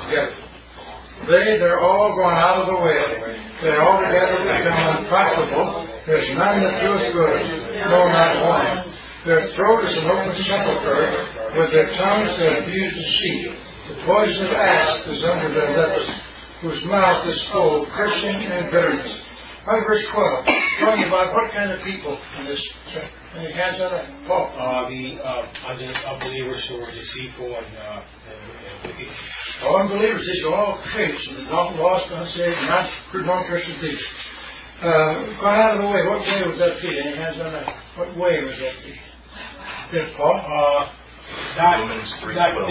together. They're all gone out of the way. They altogether become unprofitable. There's none that doeth good, no, not one. Their throat is an open sepulchre. With their tongues they abuse deceit. The poison of asp is under their lips, whose mouth is full of cursing and bitterness. On verse 12, talking about what kind of people in this. Any hands on that? Paul? The unbelievers who are deceitful and wicked. Unbelievers, these are all traits of the lost, unsaved, not Christian thieves. Gone out of the way, what way would that be? Any hands on that? What way would that be? Yes, Paul? Romans 3:12.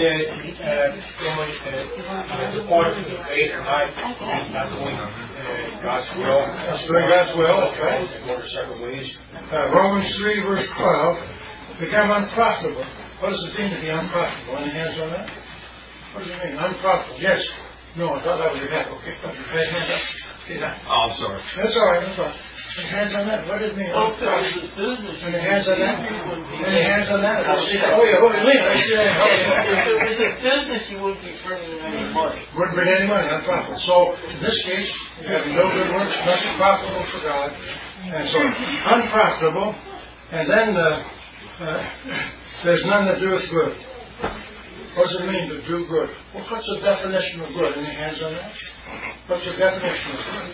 Departing from the faith or not doing God's will. That's doing God's will, that's right. Go to separate ways. Romans 3 verse 12, become unprofitable. What does it mean to be unprofitable? Any hands on that? What does it mean? Unprofitable? Yes. No, I thought that was your hand. Okay, put your hand up. Okay, now. Oh, I'm sorry. That's all right, that's all right. Any hands on that? What does it mean? Any hands on that? Any hands on that? Oh, yeah, wait. I see that. If it's business, you wouldn't be bringing any money. Wouldn't bring any money, unprofitable. So, in this case, you have no good works, nothing profitable for God. And so, unprofitable. And then, there's none that doeth good. What does it mean to do good? Well, what's the definition of good? Any hands on that? What's the definition of good?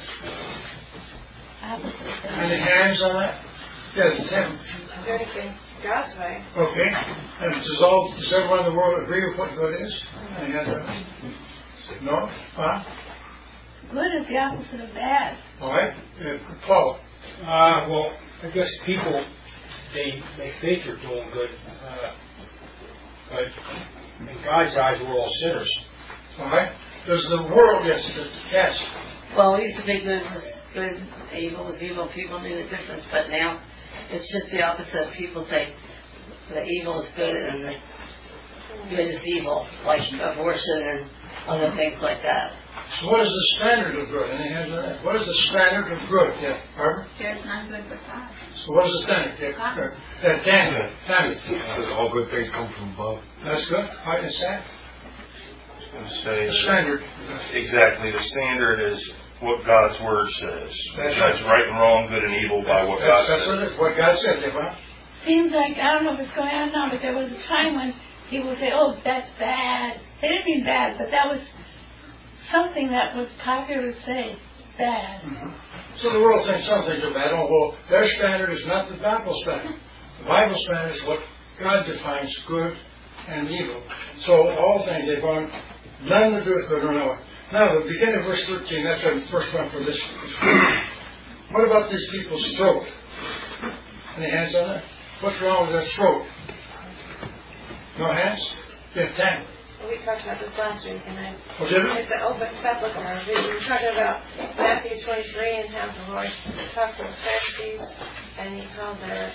Any hands on that? Yes, Tim. Doing God's way. Okay. And does everyone in the world agree with what good is? Any hands on that? No? Huh? Good is the opposite of bad. All right. Paul. Well, I guess people, they think they're doing good, but in God's eyes, we're all sinners. All right. Does the world, yes. Well, it used to be good was good, evil was evil. People knew the difference, but now it's just the opposite. People say the evil is good and the good is evil, like abortion and other things like that. So what is the standard of good? Any hands on that? What is the standard of good? Yeah, Barbara? There's none good but God. So what is the standard? Tammy. So all good things come from above. That's good. All right, Sam? Say the standard. Exactly. The standard is what God's Word says. That's right and wrong, good and evil by what God says. That's what God says, Abraham. Seems like, I don't know if it's going on now, but there was a time when people would say, oh, that's bad. They didn't mean bad, but that was something that was popular to say, bad. Mm-hmm. So the world thinks some things are bad. Oh, well, their standard is not the Bible standard. The Bible standard is what God defines good and evil. So all things they've gone, none to do with good or no. Now, the beginning of verse 13, that's the first one for this. What about these people's throat? Any hands on that? What's wrong with their throat? No hands? Yeah, Tam. We talked about this last week, and did we? It's the open sepulchre. We were talking about Matthew 23 and how the Lord talked to the Pharisees, and He called their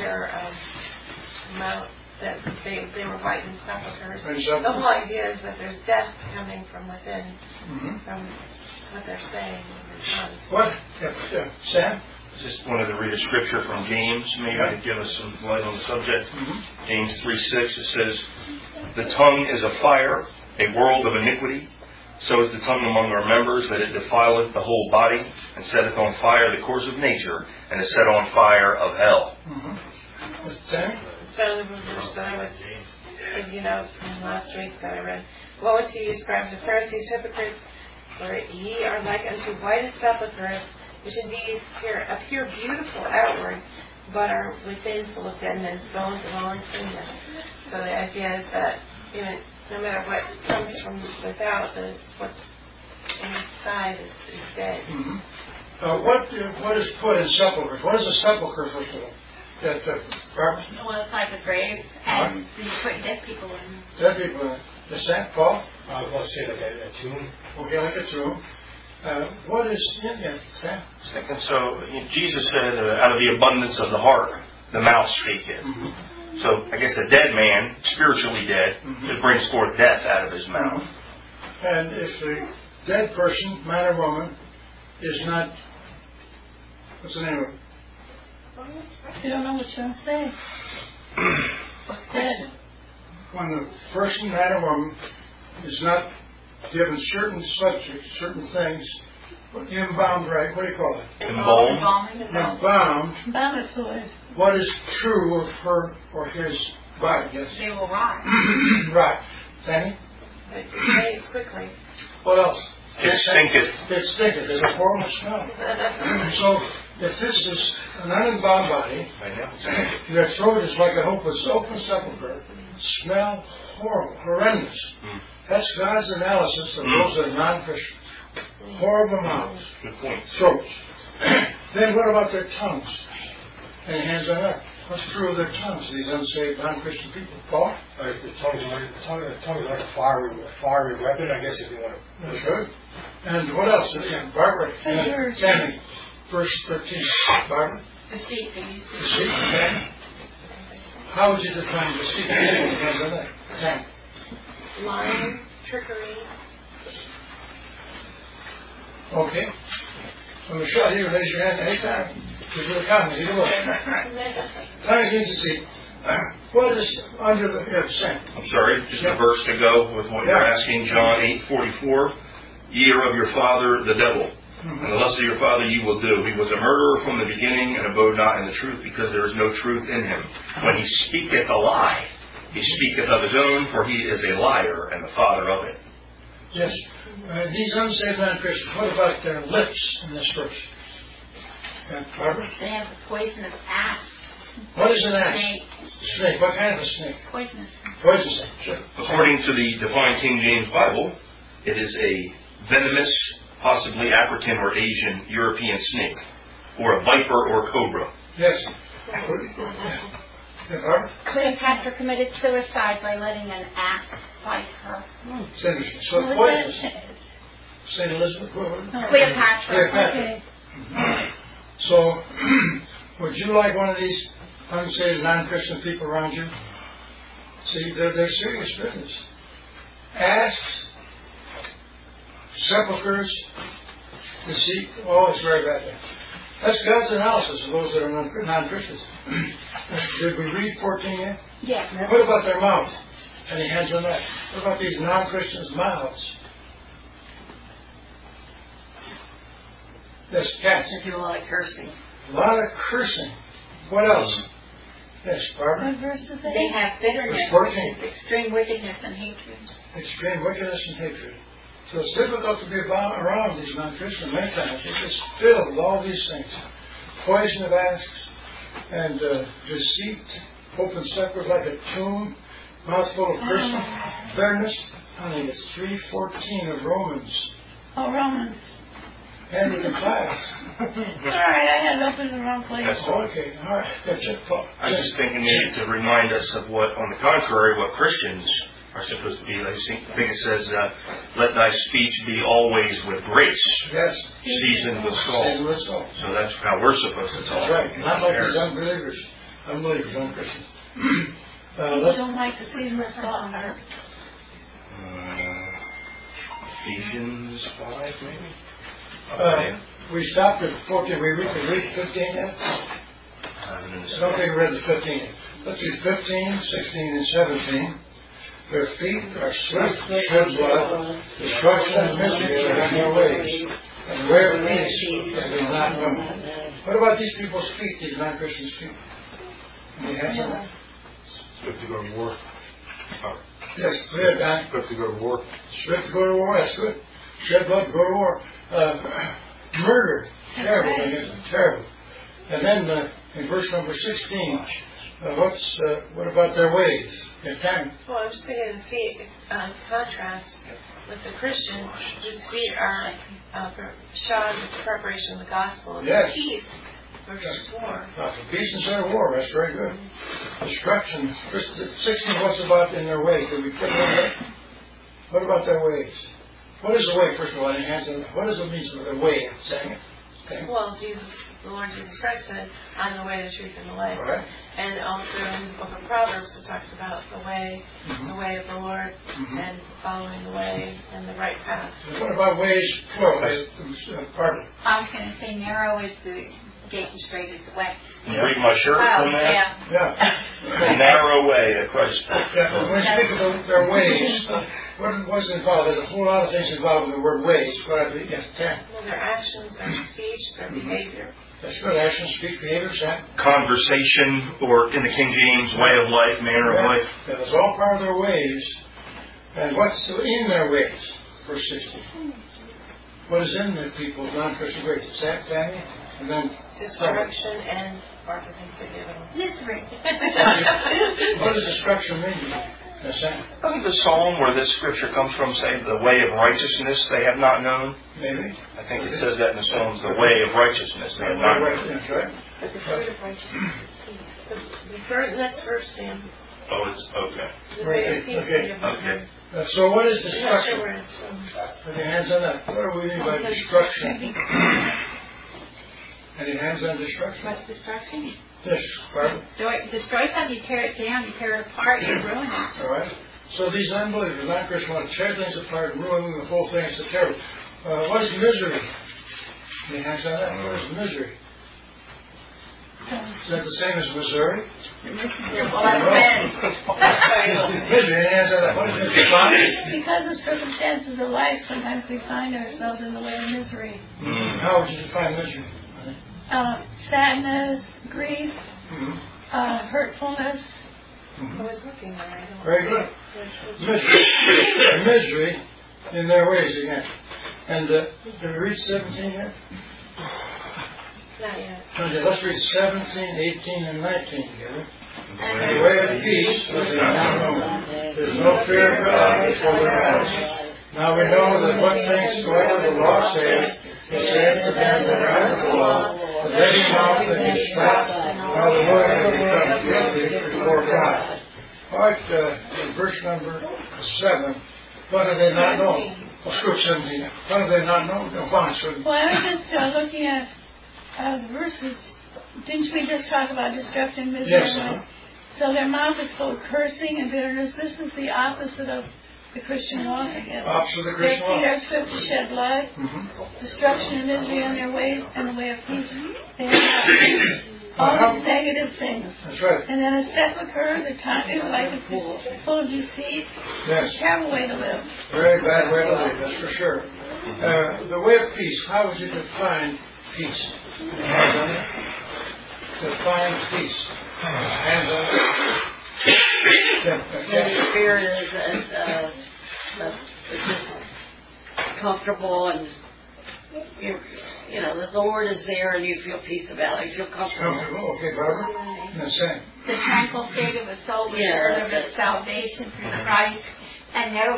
mouth that they were white in sepulchres. The whole idea is that there's death coming from within, from what they're saying. What? Yeah. Sam? Just wanted to read a scripture from James, maybe to give us some light on the subject. James 3:6, it says, "The tongue is a fire, a world of iniquity. So is the tongue among our members, that it defileth the whole body, and setteth on fire the course of nature, and is set on fire of hell." Sam? So the verse that I was thinking of from last week that I read, "Woe to you, scribes and Pharisees, hypocrites, for ye are like unto whited sepulchres, which indeed appear beautiful outward, but are within full of dead men's bones and all uncleanness." So the idea is that no matter what comes from without, what's inside is dead. What is put in sepulchres? What is a sepulchre, first of all? Barbara? Well, it's like a grave, and you put dead people in. Dead people in. Is that Paul? I was going to say like a tomb. Okay, like a tomb. What is in there, Sam? And so Jesus said, out of the abundance of the heart, the mouth speaketh. So I guess a dead man, spiritually dead, just brings forth death out of his mouth. And if the dead person, man or woman, is not, what's the name of it? You don't know what you're going to say. What's dead? When the person, man or woman, is not given certain subjects, certain things, embalmed, right? What do you call it? Embalmed. Embalmed. Balance was. What is true of her or his body? Yes. They will rot. Right. Fanny? They decay quickly. What else? It stinketh. It stinketh. It's a horrible smell. So, if this is an unembalmed body, their throat is like an open sepulchre. Smell horrible, horrendous. That's God's analysis of those that are non-Christians. Horrible mouths. Good point. Throats. Then what about their tongues? And hands on that. What's true of their tongues, these unsaved non-Christian people? Paul? The tongue is like a fiery weapon, I guess, if you want to. That's good. And what else? Barbara? Tammy, verse 13. Barbara? Deceit. Deceit. Okay. How would you define deceit? Hands on that. Tammy. Lying, trickery. Okay. So Michelle, you raise your hand anytime. Give you a comment. Either way. Tongues means deceit. What is under the head saying? I'm sorry, just a verse to go with what you're asking. John 8:44. Ye are of your father, the devil, and the lust of your father you will do. He was a murderer from the beginning and abode not in the truth, because there is no truth in him. When he speaketh a lie, he speaketh of his own, for he is a liar and the father of it. Yes. These unsaved non-Christians, what about their lips in this verse? Barbara? They have the poison of asp. What is an asp? Snake. Snake. What kind of a snake? Poisonous. Poison snake. Sure. According to the Divine King James Bible, it is a venomous, possibly African or Asian European snake, or a viper or cobra. Yes. Barbara? Cleopatra committed suicide by letting an asp bite her. It's interesting. So poisonous. St. Elizabeth? Cleopatra. Okay. So, would you like one of these unsaved non-Christian people around you? See, they're serious business. Asks, sepulchres, deceit, it's very bad. That's God's analysis of those that are non-Christians. Did we read 14 yet? Yes. What about their mouth? Any hands on that? What about these non-Christians' mouths? Yes, Cass. They do a lot of cursing. A lot of cursing. What else? Yes, Barbara. What verse is it? They have bitterness, Verse which 14. is extreme wickedness and hatred. Extreme wickedness and hatred. So it's difficult to be around these non-Christians many times. They're just filled with all these things. Poison of asps and deceit, open sepulchre like a tomb, mouthful of cursing, bitterness. I think it's 3:14 of Romans. Oh, Romans. And in the class. All right, I had it open in the wrong place. That's Okay, all right. That's it, Paul. I'm just thinking maybe to remind us of what, on the contrary, what Christians are supposed to be. I think it says, let thy speech be always with grace, Yes. seasoned with salt. Seasoned with salt. So that's how we're supposed to talk. That's right. Not like these unbelievers. Unbelievers, un-Christians. People don't like the season of salt and herbs. Ephesians 5, maybe? We stopped at 14. We read 15 yet? I don't think we read the 15 yet. Let's read 15, 16, and 17. Their feet are swift to shed blood. Destruction and misery are in their ways. And the way of peace they will not know. What about these people's feet, these non-Christians' feet? Any hands on that? Swift to go to war. Yes, go ahead, Don. Swift to go to war. Swift to go to war, that's good. Shed blood, go to war. Murder, terrible thing, isn't it? Terrible. And then in verse number 16, what about their ways? Their time? Well, I'm just thinking the feet, contrast with the Christian, whose feet are shod with the preparation of the gospel. Yes. Peace versus war. Peace instead of war, that's very good. Destruction. Verse 16, what's about in their ways? Did we put it in there? What about their ways? What is the way, first of all? Any hands on that? What does it mean by the way? I'm saying it. Okay. Well, the Lord Jesus Christ said, I'm the way, the truth, and the life. Right. And also in the book of Proverbs, it talks about the way of the Lord, and following the way and the right path. And what about ways? Plural. Pardon. I was going to say narrow is the gate and straight is the way. You read my shirt from that? Yeah. The narrow way of Christ. Yeah, when we speak of their ways, What's involved? There's a whole lot of things involved with the word ways. What I believe, yes, Sam. Well, their actions, their speech, their behavior. That's good. Action, speech, behavior, Sam. Conversation, or in the King James, way of life, manner of life. That is all part of their ways. And what's in their ways? Verse 60. What is in the people's non-Christian ways? Sammy? And then Destruction and Barbara thinks of the other one. Misery. what does destruction mean? Sam? Doesn't the psalm where this scripture comes from say, the way of righteousness they have not known? Maybe. I think it says that in the Psalms, the way of righteousness they have not known. That's right. But the fruit of righteousness is peace. The next verse, Sam. Oh, it's okay. The way of peace. Okay. they have not Okay. known. So what is I'm not sure destruction? where it's from. Put your hands on that. What do we mean by destruction? Any hands on destruction? What's destruction? Yes, pardon? Destroy something, you tear it down, you tear it apart, you ruin it. All right. So these unbelievers, non-Christians, want to tear things apart and ruin the whole thing. It's a terrible. What is misery? Any hands on that? What is misery? Is that the same as Missouri? Misery, any hands on that? What is misery? Because of circumstances of life, sometimes we find ourselves in the way of misery. How would you define misery? Sadness, grief, hurtfulness. I was looking there. I don't Very good. Misery in their ways again. And did we read 17 yet? Not yet. Okay, let's read 17, 18, and 19 together. The way of peace was in now known. There's no fear of God before their eyes. Now we know that what things soever the law saith, it saith to them that are under the law, that letting out that you stop, now the Lord has become guilty before God. All right, in verse number 7, what do they not know? Well, screw 17. What do they not know? No, fine, so Well, I was just looking at the verses. Didn't we just talk about destruction, misery? Yes, So their mouth is full of cursing and bitterness. This is the opposite of the Christian walk, I guess. opposite of the Their Christian feet law. are swift to shed blood, destruction and misery on their ways, and the way of peace. They have all these negative things. That's right. And then a sepulchre, the tongue is like a full of deceit. Yes. Terrible way to live. Very bad way to live, that's for sure. The way of peace, how would you define peace? Hands on it. Define peace. Hands on it. The spirit is just comfortable and you know the Lord is there and you feel peace about it. You feel comfortable. Comfortable, okay, Barbara? That's it. The tranquil state of a soul with Yeah, of salvation through Christ, and no,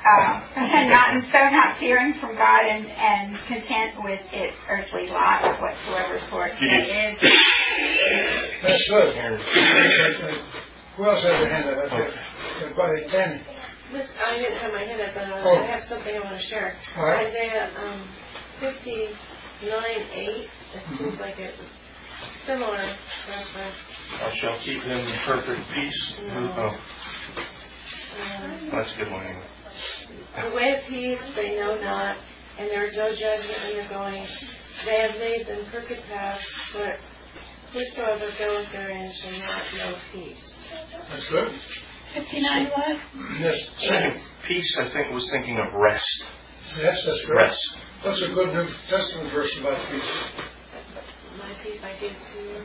not fearing from God and content with its earthly lot, whatsoever sort it is. That's good. Who else has a hand up? Everybody, Tammy. I didn't have my hand up, but I have something I want to share. All right. Isaiah 59:8. It seems like it's similar. I shall keep him in perfect peace. Oh, that's a good one anyway. The way of peace they know not, and there is no judgment undergoing. They have made them crooked paths, but whosoever goeth therein shall not know peace. That's good. 59 what? Yes. Second, peace, I think, was thinking of rest. Yes, that's good. Rest. What's a good New Testament verse about peace? My peace I give to you.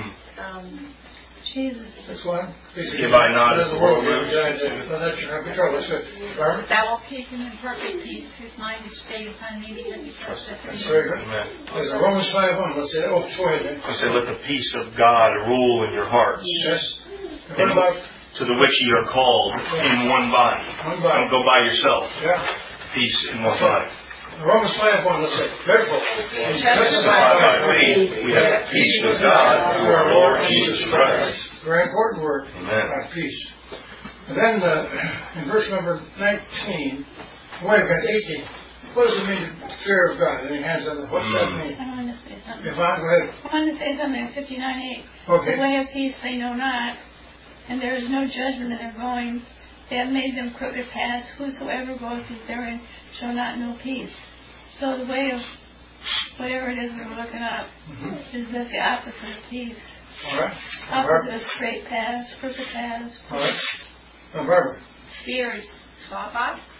Jesus. That's one. Give I not as the world gives. That's your control. That's good. Barbara? Thou will keep him in perfect peace, whose mind is stayed upon me because he trusteth in That's thee. very good. Amen. There's a Romans 5:1. Let's say that. Oh, go ahead. I say, let the peace of God rule in your hearts, Yes. And what about? to the which ye are called in one body. One body. Don't go by yourself. Yeah. Peace in one body. Romans 5:1. Let's say, therefore, Justified by faith, we have peace with God through our Lord Jesus Christ. Very important word. Amen. About peace. And then in verse number 19, wait a minute, 18. What does it mean, fear of God? Any hands on that? What's that mean? I want to say something. If I go ahead. I want to say something in 59:8. Okay. The way of peace they know not, and there is no judgment in their going. They have made them crooked paths. Whosoever goeth therein shall not know peace. So the way of whatever it is we're looking up is just the opposite of peace. All right. Opposite of straight paths, crooked paths. All right. Barbara. Fear is Shabbat.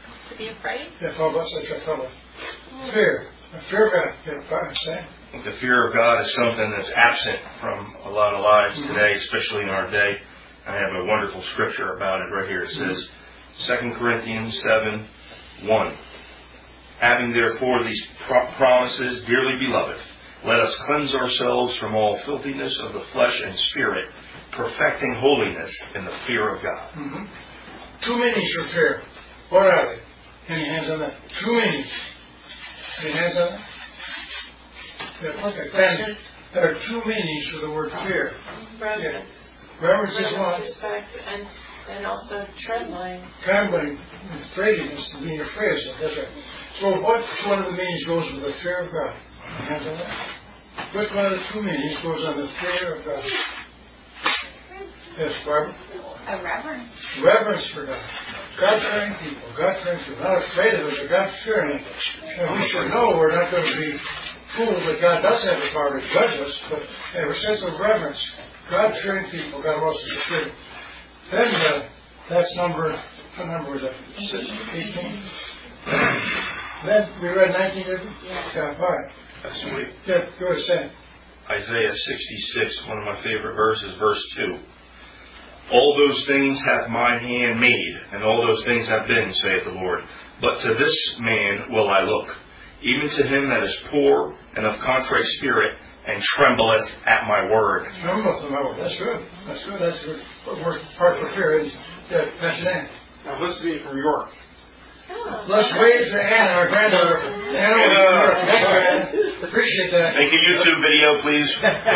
To be afraid? Yeah, follow us, that's follow. Fear. Fear of God. Yeah, understand? The fear of God is something that's absent from a lot of lives today, especially in our day. I have a wonderful scripture about it right here. It says, 2 Corinthians 7:1. Having therefore these promises, dearly beloved, let us cleanse ourselves from all filthiness of the flesh and spirit, perfecting holiness in the fear of God. Mm-hmm. 2 meanings for fear. What are they? Any hands on that? 2 meanings. Any hands on that? Yeah, okay. Then, there are 2 meanings for the word fear. Reverence. Yeah. Reverence is one. Respect, and also trembling. Trembling, afraidiness, and being afraid of stuff. That's right. So which one of the meanings goes with the fear of God? Any hands on that? Which one of the 2 meanings goes on the fear of God? Yes, Barbara? A reverence. Reverence for God. God-fearing people. God-fearing people. Not afraid of it, but God-fearing. And we should know we're not going to be fools that God does have the power to judge us, but have a sense of reverence. God-fearing people. God wants us to fear. Then that's number, what number was that? 18? Then we read 19, didn't we? Yeah, all right. That's sweet. Yeah, go ahead, Sam. Isaiah 66, one of my favorite verses, verse 2. All those things hath mine hand made, and all those things have been, saith the Lord. But to this man will I look, even to him that is poor and of contrite spirit, and trembleth at my word. Trembleth at my word. That's good. That's good. That's good. We're part for fear. Yeah, that's it. Now listen to me from York. Let's wave to Anna, our granddaughter. Anna, thank you, Anna. Appreciate that. Make a YouTube video, please.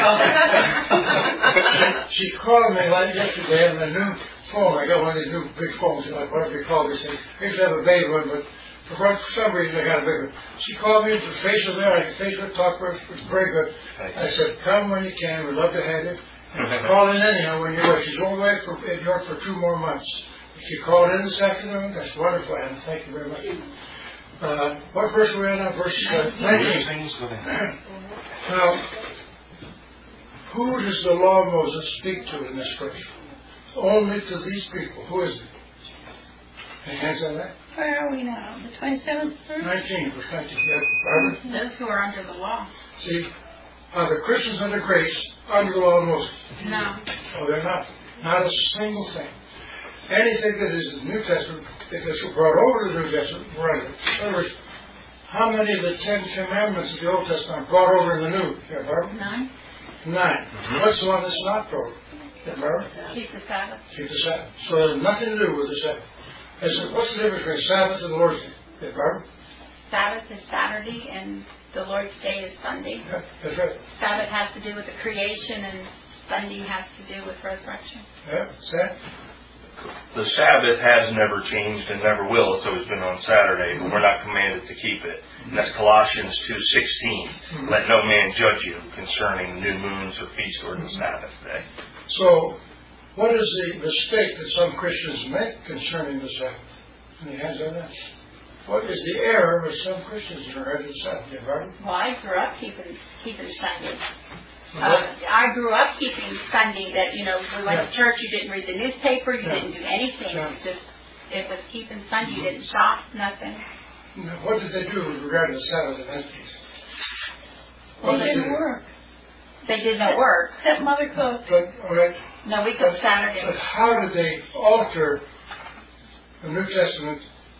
She called me yesterday on the new phone. I got one of these new big phones, like whatever you call these things. I used to have a big one, but for some reason I got a big one. She called me for facial there. I could facial talk with her. It was very good. I said, come when you can. We'd love to have you. And call in anyhow when you're away. She's going away in York for 2 more months. She called in this afternoon. That's wonderful, Anna. Thank you very much. What verse are we on now? Verse 19. Now, who does the law of Moses speak to in this scripture? Only to these people. Who is it? Any hands on that? Where are we now? The 27th verse? 19, verse 19. Yeah, Barbara? Those who are under the law. See, are the Christians under grace under the law of Moses? No. Oh, they're not. Not a single thing. Anything that is in the New Testament, if it's brought over to the New Testament, we're under it. In other words, how many of the 10 Commandments of the Old Testament are brought over in the New? Yeah, Barbara? 9. 9. What's the one that's not brought over? Yeah, Barbara? Keep the Sabbath. Keep the Sabbath. So it has nothing to do with the Sabbath. What's the difference between Sabbath and the Lord's Day? Yeah, Barbara? Sabbath is Saturday and the Lord's Day is Sunday. Yeah, that's right. Sabbath has to do with the creation and Sunday has to do with resurrection. Yeah, Sam? The Sabbath has never changed and never will. It's always been on Saturday, but we're not commanded to keep it. And that's Colossians 2:16. Let no man judge you concerning new moons or feasts or the Sabbath day. So, what is the mistake that some Christians make concerning the Sabbath? Any hands on that? What is the error of some Christians in regard to the Sabbath? Yeah, Barbara? Well, I grew up keeping Sunday. I grew up keeping Sunday that, you we went to church, you didn't read the newspaper, you didn't do anything. It was keeping Sunday, you didn't shop, nothing. Now, what did they do with regard to the Sabbath in that case? They didn't work. They didn't work. Except Mother cooked. But, all right. No, we cooked Saturday. But how did they alter the New Testament?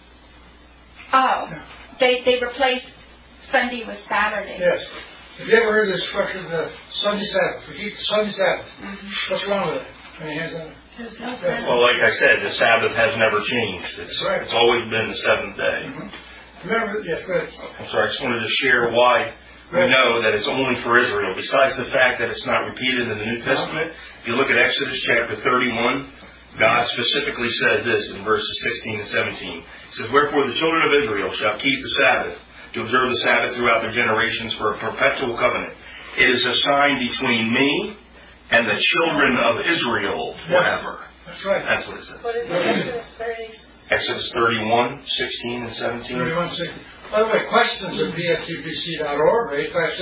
Oh, they replaced Sunday with Saturday. Yes. Have you ever heard the expression, Sunday Sabbath? We keep the Sunday Sabbath. Mm-hmm. What's wrong with it? Any hands on it? There's no Well, like I said, the Sabbath has never changed. It's always been the 7th day. Mm-hmm. Remember, yes, go ahead. I'm sorry, I just wanted to share why we know that it's only for Israel. Besides the fact that it's not repeated in the New Testament, if you look at Exodus chapter 31, God specifically says this in verses 16 and 17. He says, wherefore the children of Israel shall keep the Sabbath, to observe the Sabbath throughout their generations for a perpetual covenant. It is a sign between me and the children of Israel forever. That's right. That's what it says. What is Exodus 30? Exodus 31, 16 and 17. 31, 16. By the way, questions at pftbc.org,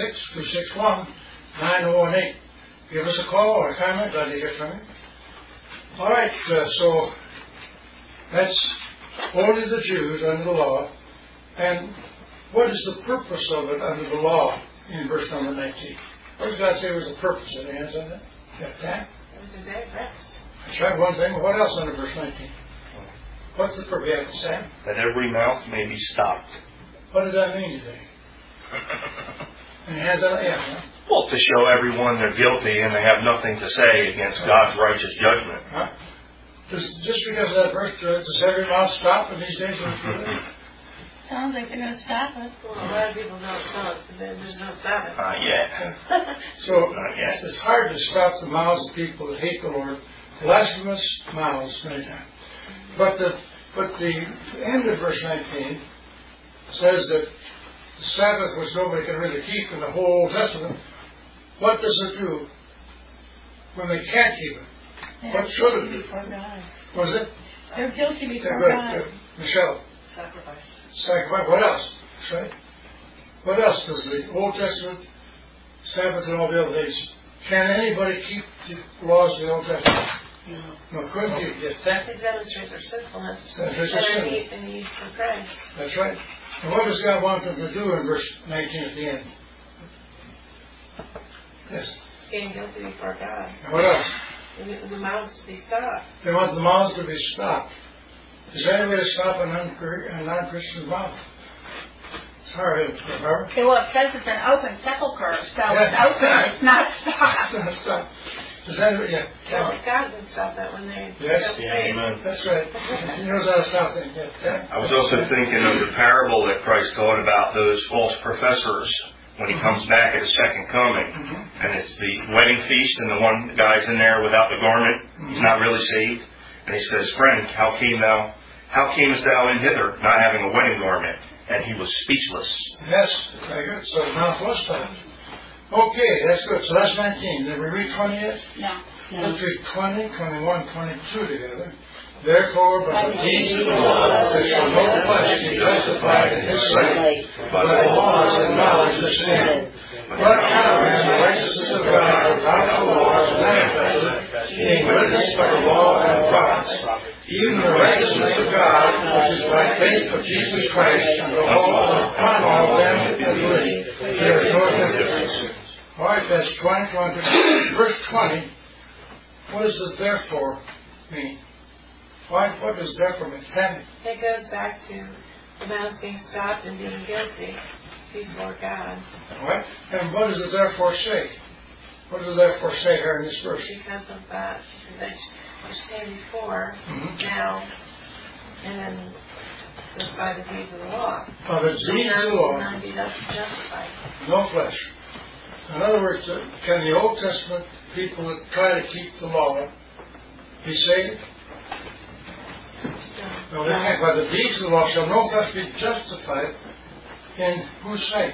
856-261-9018. Give us a call or a comment. Glad to hear from you. All right, so that's only the Jews under the law. And what is the purpose of it under the law in verse number 19? What does God say was the purpose? Any hands on that? Got time? It was a day of rest. I tried one thing. What else under verse 19? What's the purpose? Yeah, Sam? That every mouth may be stopped. What does that mean, you think? Any hands on that? Yeah. Huh? Well, to show everyone they're guilty and they have nothing to say against God's righteous judgment. Huh? Just because of that verse, does every mouth stop in these days? Sounds like they're going to stop it. Well, a lot of people don't know it, there's no Sabbath. Yeah. So it's hard to stop the mouths of people that hate the Lord. Blasphemous mouths many times. But the end of verse 19 says that the Sabbath, which nobody can really keep in the whole Old Testament, what does it do when they can't keep it? What should it do? Was it? They're guilty before God. Michelle. Sacrifice. What else? That's right. What else does the Old Testament, Sabbath, and all the other days? Can anybody keep the laws of the Old Testament? No, couldn't keep. Yes, It demonstrates their sinfulness. Demonstrates their And sinfulness. the need for Christ. That's right. And what does God want them to do in verse 19 at the end? Yes. Stand guilty before God. And what else? The mouths to be stopped. They want the mouths to be stopped. Is there any way to stop a non-Christian mouth? It's hard, isn't it, Barbara? Well, it says it's an open sepulchre, so Yeah. it's open, it's not It's stopped. not stopped. Does that, yeah. Well, God would stop that when they Yes. don't Yeah, pray. amen. That's right. He knows how to stop things. Yeah. I was also thinking of the parable that Christ taught about those false professors when he comes back at his second coming. And it's the wedding feast, and the one guy's in there without the garment. He's not really saved. And he says, "Friend, how camest thou in hither, not having a wedding garment?" And he was speechless. Yes, very good. So the mouth was stopped. Okay, that's good. So that's 19. Did we read 20 yet? No. Let's read 20, 21, 22 together. Therefore, by the deeds of the law, there shall no flesh be justified in his sight, but the laws and knowledge of sin. But now, when the righteousness of God without the law is manifested, being witnessed by the law and the prophets, even the righteousness of God, which is by faith of Jesus Christ, and the law upon all them that believe. There is no difference. All right, that's 20. Verse 20. What does the therefore mean? What does therefore mean? It goes back to the mouths being stopped and being guilty before God. All right. And what does the therefore say? What does the therefore say here in this verse? Because of that, which came before, now, and then just by the deeds of the law. By the deeds of the law, Not be justified. no flesh. In other words, can the Old Testament people that try to keep the law be saved? No, they can't. By the deeds of the law shall no flesh be justified in whose sight?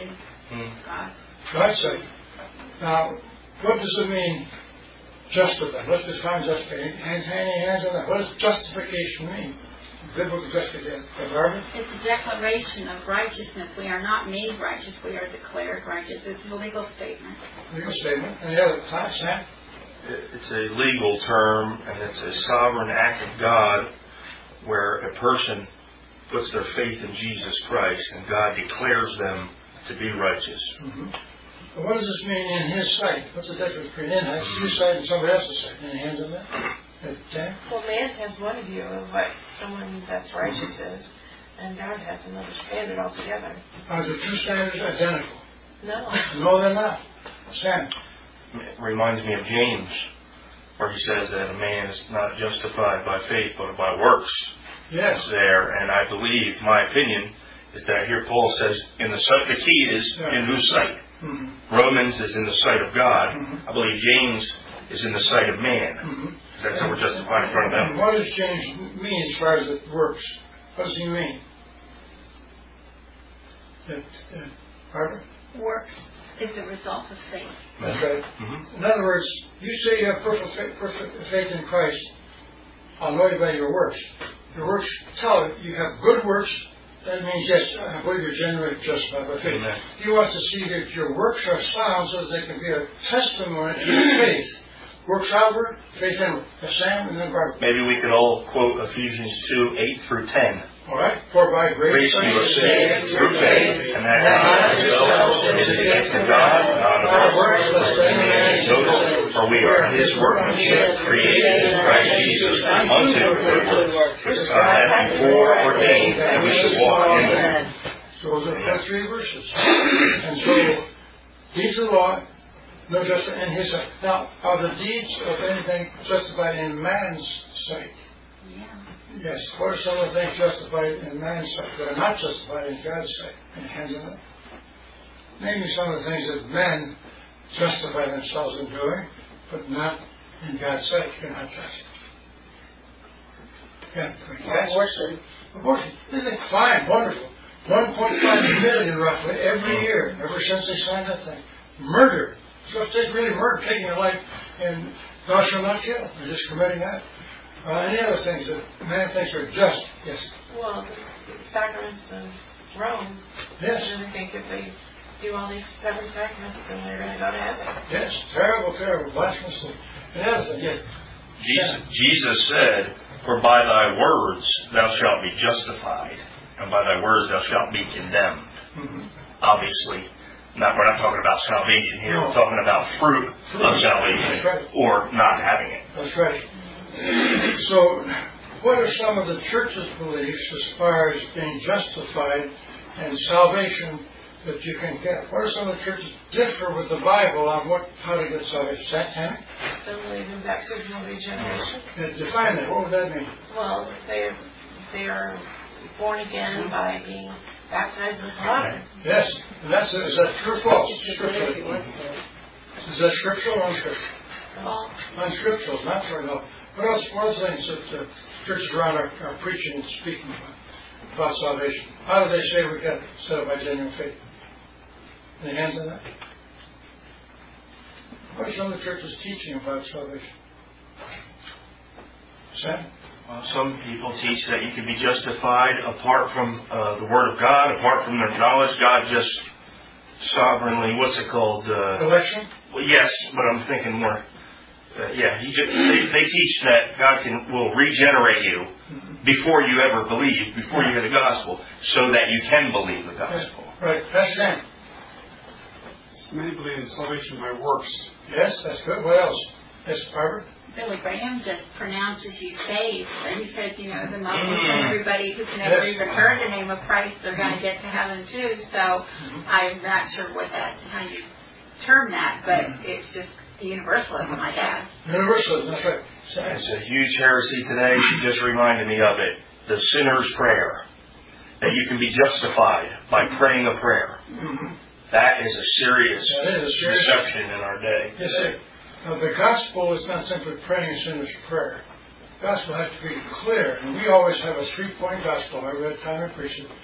God's sight. Now, what does it mean, justified? Let's define justification. Hands on that. What does justification mean? Biblical justification. Barbara? It's a declaration of righteousness. We are not made righteous, we are declared righteous. It's a legal statement. Legal statement. Any other class, Sam? It's a legal term, and it's a sovereign act of God where a person puts their faith in Jesus Christ and God declares them to be righteous. Well, what does this mean in his sight? What's the difference between his sight and somebody else's sight? Any hands on that? Dan? Well, man has one view of what someone that's righteous is, and God has another standard altogether. Are the two standards identical? No. No, they're not. Sam? It reminds me of James, where he says that a man is not justified by faith but by works. Yes. There, and I believe, my opinion, is that here Paul says, in the sight, the key is in whose sight? Romans is in the sight of God. I believe James is in the sight of man. That's how we're justified in front of them. And what does James mean as far as it works? What does he mean? Barbara? Works is the result of faith. That's right. In other words, you say you have perfect faith in Christ. I'll know you by your works. Your works tell it. You have good works. That means, yes, I believe you're genuinely justified by faith. Amen. He wants to see that your works are sound so that they can be a testimony to your faith. Works outward, faith inward. That's Sam and then Barbara. Maybe we could all quote Ephesians 2:8-10. All right? For by grace You are saved through faith, and that not of yourselves, it is the gift of God, not of our works, lest any man should boast. For we are His workmanship, created in Christ Jesus unto good works, which God hath before ordained that we should walk in them. So those are the 3 verses. And so, deeds of the law, no justice in His sight. Now, are the deeds of anything justified in man's sight? Yeah. Yes. What are some of the things justified in man's sight that are not justified in God's sight? Any hands on that? Name me some of the things that men justify themselves in doing, but not in God's sight. You cannot touch it. Yeah. Abortion. Abortion. Isn't it fine? Wonderful. 1.5 million roughly every year, ever since they signed that thing. Murder. So if they really murder, taking a life, and thou shalt not kill. They're just committing that. Any other things that man thinks are just? Yes. Well, the sacraments in Rome. Yes. And I think if they do all these 7 sacraments, then they're going to go to heaven. Yes. Terrible, terrible. Blasphemous. Any other thing? Yes. Jesus said, for by thy words thou shalt be justified, and by thy words thou shalt be condemned. Mm-hmm. Obviously, we're not talking about salvation here. We're talking about fruit of salvation, That's right. or not having it. That's right. So, what are some of the church's beliefs as far as being justified and salvation that you can get? What are some of the churches differ with the Bible on how to get salvation? Is that Tammy? Some believe in baptismal regeneration. Define that. What would that mean? Well, they are born again by being baptized with water. Yes. And is that true or false? Scriptural. Is that scriptural or unscriptural? False. Unscriptural, not true. No. What else? What other things that churches around are preaching and speaking about salvation? How do they say we get it instead of by genuine faith? Any hands on that? What are some of the churches teaching about salvation? Sam? Well, some people teach that you can be justified apart from the Word of God, apart from their knowledge. God just sovereignly, what's it called? Election? Well, yes, but I'm thinking more. They teach that God will regenerate you before you ever believe, before you hear the gospel, so that you can believe the gospel. Yes. Right. That's Dan. Many believe in salvation by works. Yes, that's good. What else? Yes, Barbara? Billy Graham just pronounces you saved. And he said, the Muslims and everybody who's never even heard the name of Christ, they're going to get to heaven too. So I'm not sure how you term that, but it's just universalism, I guess. Universalism, that's right. It's a huge heresy today. She just reminded me of it. The sinner's prayer. That you can be justified by praying a prayer. Mm-hmm. That is a serious deception in our day. Yes, sir. The gospel is not simply praying a sinner's prayer. The gospel has to be clear. And we always have a 3-point gospel. I read time I preach it.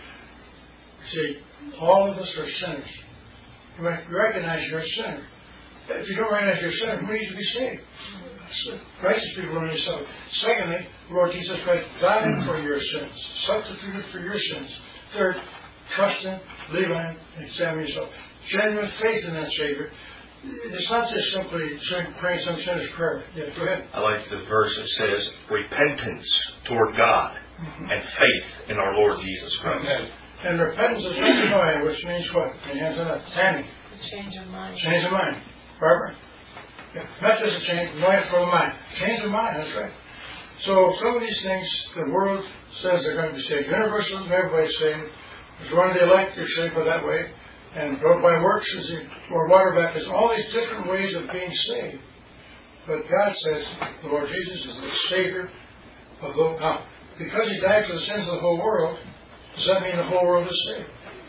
See, all of us are sinners. You recognize you're a sinner. If you don't recognize you're a sinner, who needs to be saved? Righteous people don't need saved. Secondly, the Lord Jesus Christ died for your sins, substituted for your sins. Third, trust Him, believe on Him, and examine yourself. Genuine faith in that Savior. It's not just simply praying some sinner's prayer. Yeah, go ahead. I like the verse that says repentance toward God and faith in our Lord Jesus Christ. Okay. And repentance is metanoia, which means what? Any hands on that? Tammy. A change of mind. Change of mind. Barbara? Yeah. Not just a change, noia for the mind. Change of mind, that's right. So some of these things, the world says they're going to be saved. Universalism, everybody's saved. There's one of the elect, you're saved by that way. And go by works or water baptism. All these different ways of being saved. But God says the Lord Jesus is the Savior of the whole. Now, because He died for the sins of the whole world, does that mean the whole world is saved?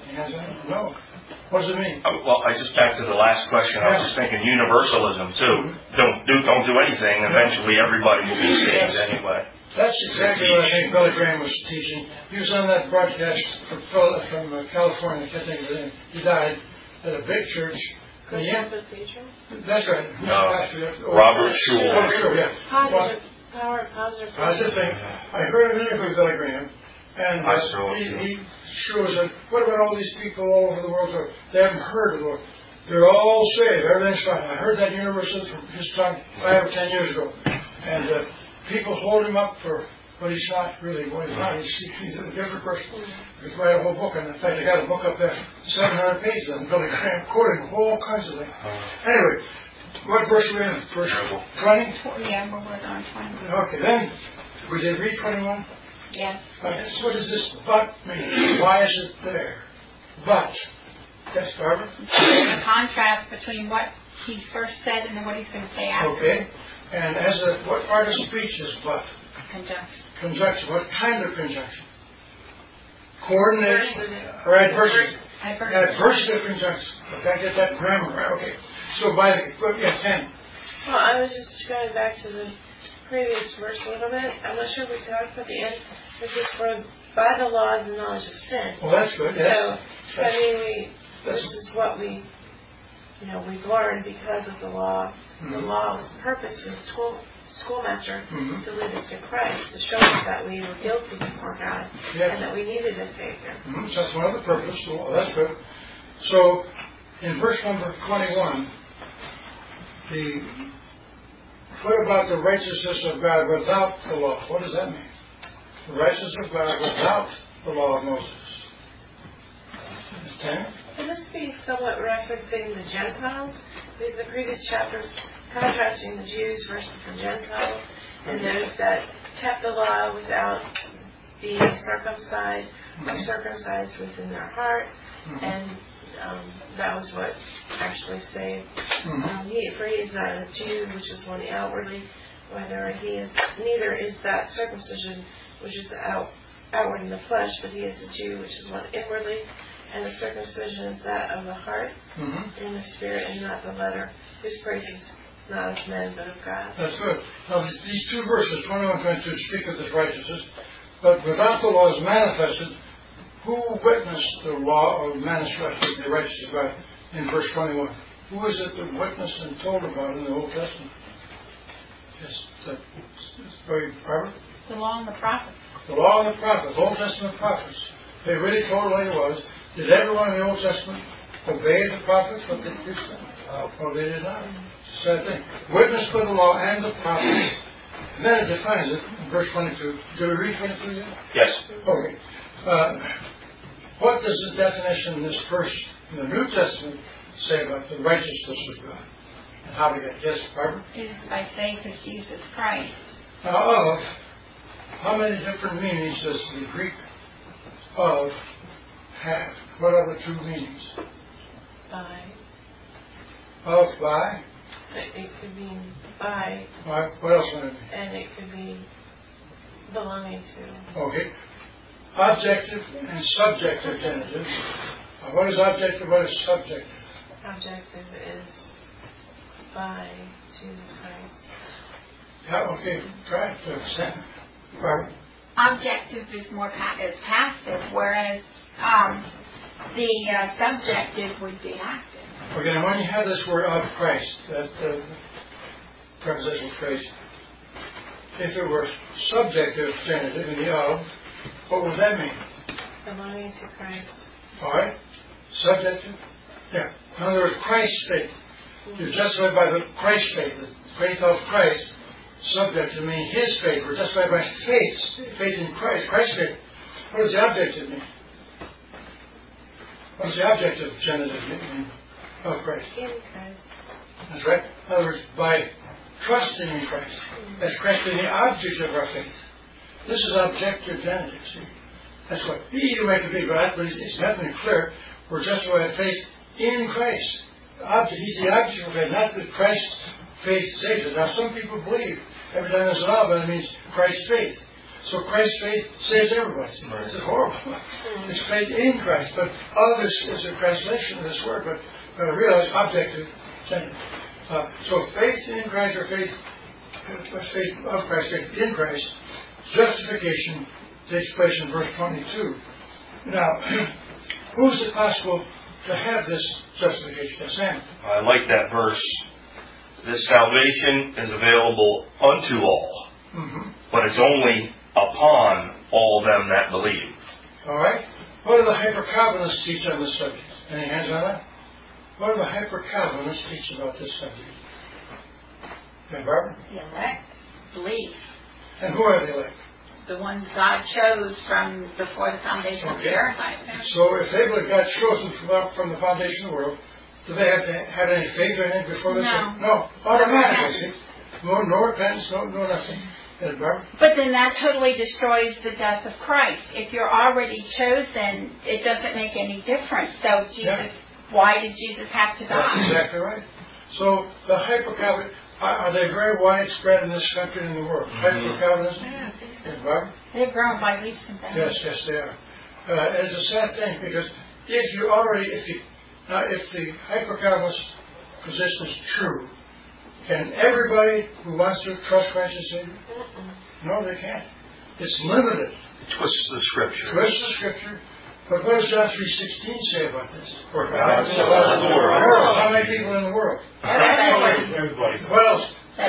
No. What does it mean? Well, back to the last question. I was just thinking universalism too. Don't do anything. Eventually, everybody will be saved anyway. That's exactly what I think Billy Graham was teaching. He was on that broadcast from California. I can't think of his name. He died at a big church. That's right. Robert Schuller. Yeah. Positive thing. I heard an interview with Billy Graham. And he sure said, what about all these people all over the world? They haven't heard of the Lord. They're all saved. Everything's fine. I heard that university from his talk 5 or 10 years ago. And people hold him up for what he's not really what he's not. He's a different person. You could write a whole book on it. In fact, I got a book up there, 700 pages on Billy Graham, quoting all kinds of things. Anyway, what verse are we in? Verse 20? Yeah, we're on 20. Okay, then, we did read 21? Yes. So what does this but mean? Why is it there? But. Yes, Barbara? The contrast between what he first said and then what he's going to say after. Okay. And as what part of speech is but? Conjunction. Conjunction. What kind of conjunction? Coordination or adversity? Adversity conjunction. Okay, I get that grammar right. Okay. So by the 10. Well, I was just going back to the previous verse a little bit. I'm not sure if we talked about the end. This is for by the law of the knowledge of sin. Well, that's good. Yes. So I mean, this is what we've learned because of the law. Mm-hmm. The law's purpose is schoolmaster to lead us to Christ, to show us that we were guilty before God and that we needed a Savior. Mm-hmm. So that's one of the purposes. Well, that's good. So in verse number 21, what about the righteousness of God without the law? What does that mean? The righteousness of God without the law of Moses. 10? Can this be somewhat referencing the Gentiles? Because the previous chapters contrasting the Jews versus the Gentiles, and those that kept the law without being circumcised or circumcised within their heart, and that was what actually saved. For he is not a Jew, which is one outwardly, whether he is neither is that circumcision which is outward in the flesh, but he is a Jew, which is one inwardly. And the circumcision is that of the heart, in the spirit, and not the letter, whose praise is not of men, but of God. That's good. Now, these two verses, 21 and 22, speak of this righteousness. But without the law is manifested, who witnessed the law or manifested the righteousness of God in verse 21? Who is it that witnessed and told about in the Old Testament? Yes, that's very Barbara? The law and the prophets. The law and the prophets, Old Testament prophets. They really told what it was. Did everyone in the Old Testament obey the prophets, what they preached them? Oh, they did not. Same thing. Witness for the law and the prophets. And then it defines it in verse 22. Did we read 22 yet? Yes. Okay. What does the definition in this verse in the New Testament say about the righteousness of God? And how to get it? Yes, Barbara? It is by faith of Jesus Christ. Now, how many different meanings does the Greek of have? What are the two meanings? By. Of, by? It could mean by. What else would it mean? And it could be belonging to. Okay. Objective and subjective genitive. What is objective? What is subjective? Objective is by Jesus Christ. Yeah, okay. Try it to understand. Barbara? Objective is more is passive, whereas the subjective would be active. Okay, now when you have this word of Christ, that prepositional phrase, if it were subjective genitive in the of, what would that mean? Belonging to Christ. All right. Subjective? Yeah. In other words, Christ's faith. You're justified by the Christ faith, the faith of Christ. Subjective meaning His faith. We're justified by faith in Christ, Christ's faith. What does the objective mean? What does the objective genitive mean of Christ? In Christ. That's right. In other words, by trusting in Christ. That's Christ being the object of our faith. This is objective genitive, see. That's what you make it be, but it's definitely clear. We're justified by faith in Christ. He's the object of faith, not that Christ's faith saves us. Now, some people believe every time there's an of, it means Christ's faith. So Christ's faith saves everybody. This is horrible. It's faith in Christ, but of is a translation of this word, but realize objective genitive. So faith in Christ or faith of Christ, faith in Christ, justification takes place in verse 22. Now, who's it possible to have this justification? Yes, Sam? I like that verse. This salvation is available unto all, but it's only upon all them that believe. All right. What do the Hyper-Calvinists teach on this subject? Any hands on that? What do the hyper-Calvinists teach about this subject? Yeah, Barbara? The elect believe. And who are the elect? The ones God chose from before the foundation of the earth. So if they believe God chose them from the foundation of the world, do they have to have any faith in it before they say? No. Automatically. No repentance, no nothing. But then that totally destroys the death of Christ. If you're already chosen, it doesn't make any difference. So Jesus, why did Jesus have to die? That's exactly right. So the hyper-Calvinists, are they very widespread in this country and in the world? Hyper-Calvinism? They've grown by leaps and bounds. Yes, they are. It's a sad thing because if the hyper-Calvinist position is true, can everybody who wants to trust Christ as Savior? No, they can't. It's limited. Twists the Scripture. But what does John 3:16 say about this? For God so loved the world. How many people in the world? Everybody. What else?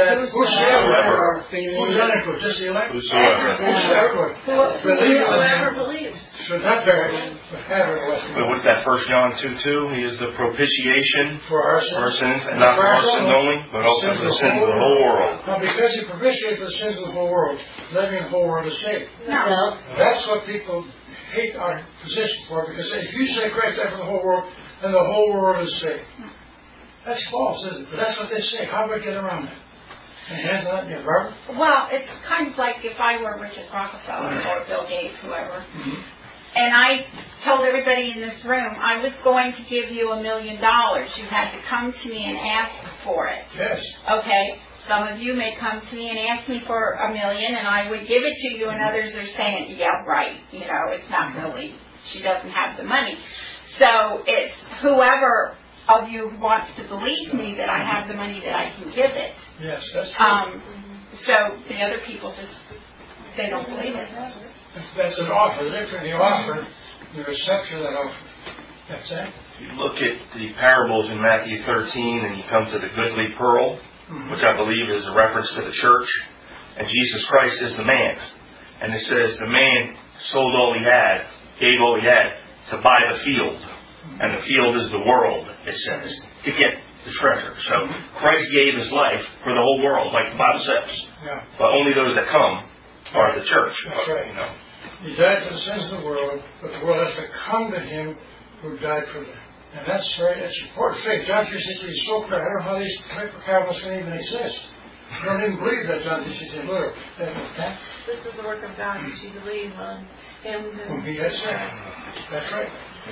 Whosoever. Who's unequal? Just the elect? Whosoever. Whoever believes. Should not perish, but have everlasting life. But what's that? 1 John 2:2. He is the propitiation for our sins, and not for our sins only, but also for the sins of the whole world. Now, because He propitiated for the sins of the whole world, that means the whole world is saved. No. That's what people hate our position for, because if you say Christ died for the whole world, then the whole world is saved. That's false, isn't it? But that's what they say. How do we get around that? And hands on that, yeah, Barbara? Well, it's kind of like if I were Richard Rockefeller or Bill Gates, whoever. And I told everybody in this room, I was going to give you $1 million. You had to come to me and ask for it. Yes. Okay. Some of you may come to me and ask me for $1 million, and I would give it to you, and others are saying, yeah, right. You know, it's not really, she doesn't have the money. So it's whoever of you wants to believe me that I have the money that I can give it. Yes, that's true. So the other people just, they don't believe it. That's an offer. Literally, the offer, the reception of that offer. That's it. If you look at the parables in Matthew 13 and you come to the goodly pearl, which I believe is a reference to the church, and Jesus Christ is the man. And it says the man sold all he had, gave all he had to buy the field. And the field is the world, it says, to get the treasure. So Christ gave His life for the whole world, like the Bible says. Yeah. But only those that come are the church. That's right. You know. He died for the sins of the world, but the world has to come to Him who died for them. And that's right. It's important faith. John 3:16 is so clear. I don't know how these hyper-Calvinists can even exist. I don't even believe that John 3:16. Look, this is the work of God, that you believe on Him who He has sent. That's right.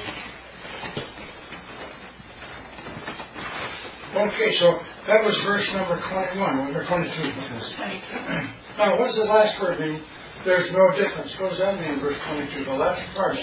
Okay, so that was verse number 21, or 22. 22. Now, what's the last word mean? There's no difference. What does that mean, verse 22? The last part.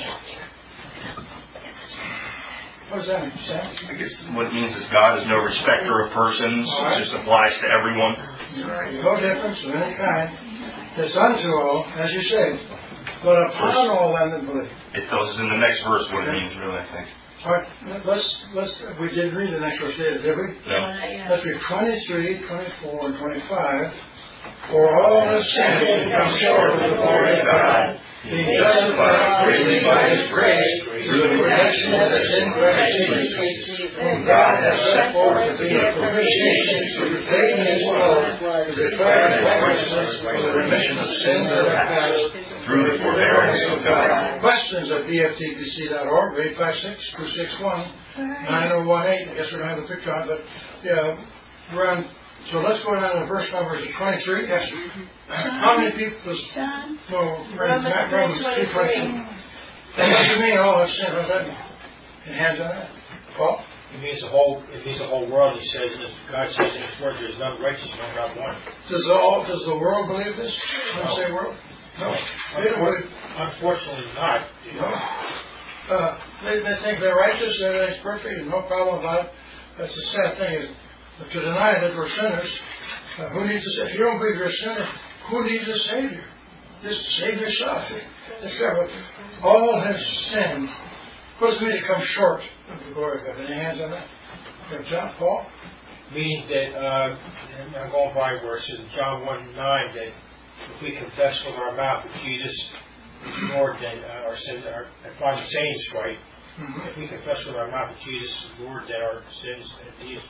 What does that mean, Sam? I guess what it means is God is no respecter of persons. It just applies to everyone. No difference of any kind. It's unto all, as you say, but upon all them that believe. It tells us in the next verse what it means, really, I think. All right, let's, we didn't read the next verse, did we? No. Let's read 23, 24, and 25. For all have sinned and come short of the glory of God, being justified freely by His grace through the redemption that is in Christ Jesus, whom God has set forth to be a propitiation through faith in His blood, to declare His righteousness for the remission of sins that are past through the forbearance of God. Questions at bftpc.org, 856-261-9018. I guess we don't have the picture on it, but yeah, we're on. So let's go down to verse number 23. Yes. How many people? John? No, Romans 3:23. What does it mean? All have sinned. What does that mean? Any hands on that? Paul? It means the whole world. He says, God says in His Word, there is none righteous, no, not one. Does the world believe this? When you say world? No. They don't believe. Unfortunately not. No. They think they're righteous, they're perfect, and no problem about it. That's the sad thing. To deny that we're sinners, if you don't believe you're a sinner, who needs a Savior? Just save yourself. All have sinned. What does it mean to come short of the glory of God? Any hands on that? John, Paul? Meaning that, I'm going by where it says in John 1:9 that if we confess with our mouth that Jesus is Lord, then our sin, if I'm saying it's right, If we confess with our mouth that Jesus is Lord, that our sins, that He is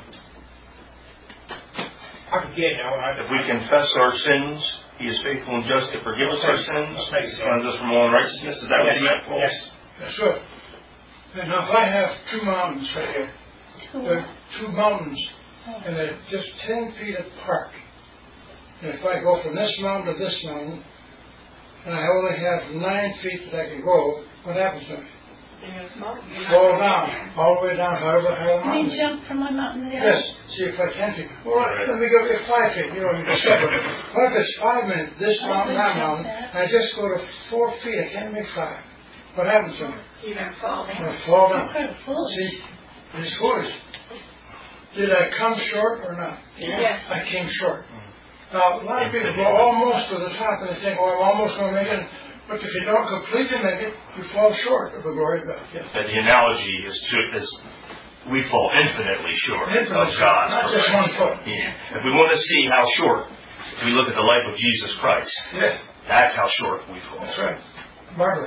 I forget now. If we confess our sins, He is faithful and just to forgive us our sins, cleanse us from all unrighteousness. Is that what you meant, Paul? Yes. That's good. And now if I have two mountains right here, they're two mountains, and they're just 10 feet apart. And if I go from this mountain to this mountain, and I only have 9 feet that I can go, what happens to me? Fall down, all the way down, however high the You mountain mean is. jump from one mountain to the other? Yes, see if I 10 feet. Well, let me go get 5 feet, you can separate. What if it's 5 minutes, this mountain, that mountain, and I just go to 4 feet, I can't make 5. What happens to me? You're going to fall I'm down. going to fall down. Kind of foolish. See, it's foolish. Did I come short or not? Yes. I came short. Now, a lot of people go almost to the top and they think, oh, I'm almost going to make it. But if you don't completely make it, you fall short of the glory of God. Yes. But the analogy is we fall infinitely short of God's not just 1 foot. Yeah. If we want to see how short, if we look at the life of Jesus Christ, Yes, that's how short we fall. that's right. Margaret.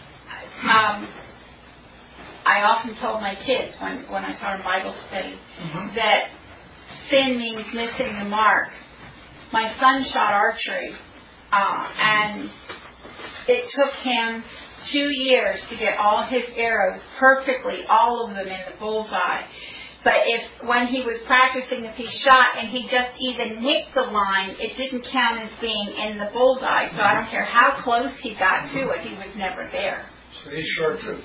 I often told my kids when I taught them Bible study that sin means missing the mark. My son shot archery, and it took him 2 years to get all his arrows perfectly, all of them in the bullseye. But when he was practicing, if he shot and he just even hit the line, it didn't count as being in the bullseye. So I don't care how close he got to it, he was never there. So he's short too.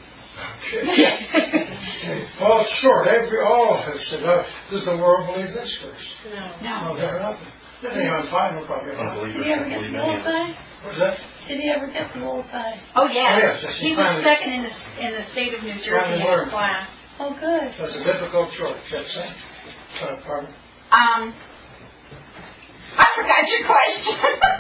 Fall short. All of us said, does the world believe this first? No, they're not. They are fine, no problem. Did he ever get the bullseye? What's that? Did he ever get the bullseye? Oh yes, yes, he was second in the state of New Jersey in his class. Oh, good. That's a difficult choice, that's it. Pardon? I forgot your question.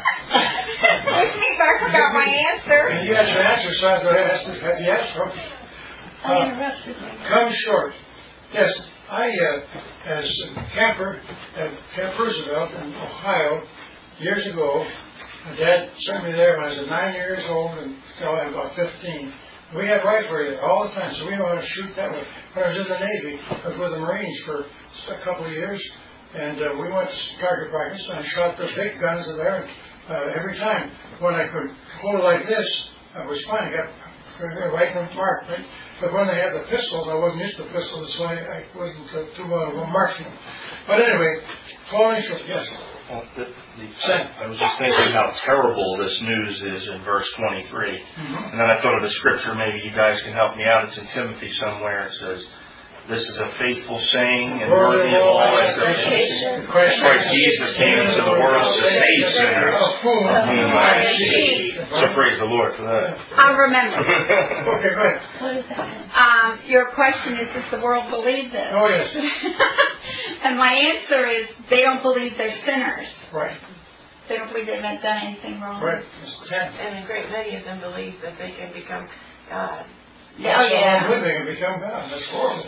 I forgot my answer. And you had your answer, so I was going to ask you, have you asked for it? I interrupted you. Come short. Yes, I, as a camper at Camp Roosevelt in Ohio, years ago, my dad sent me there when I was 9 years old until I was about 15. We had riflery there all the time, so we know how to shoot that way. When I was in the Navy, I was with the Marines for a couple of years, and we went to target practice, and I shot the big guns in there every time. When I could hold it like this, I was fine. I got right in the mark, right? But when they had the pistols, I wasn't used to pistols, so I wasn't too well of a marksman. But anyway, falling short, yes. Well, I was just thinking how terrible this news is in verse 23. And then I thought of the scripture, maybe you guys can help me out. It's in Timothy somewhere. It says, this is a faithful saying and worthy of all expectation. Christ Jesus came into the world to save sinners, of whom I am chief. So praise the Lord for that. I'll remember. Okay, go ahead. What is that? Your question is, does the world believe this? Oh, yes. And my answer is, they don't believe they're sinners. Right. They don't believe they've done anything wrong. Right. It's 10. And a great many of them believe that they can become God. That's all living and become God. That's horrible.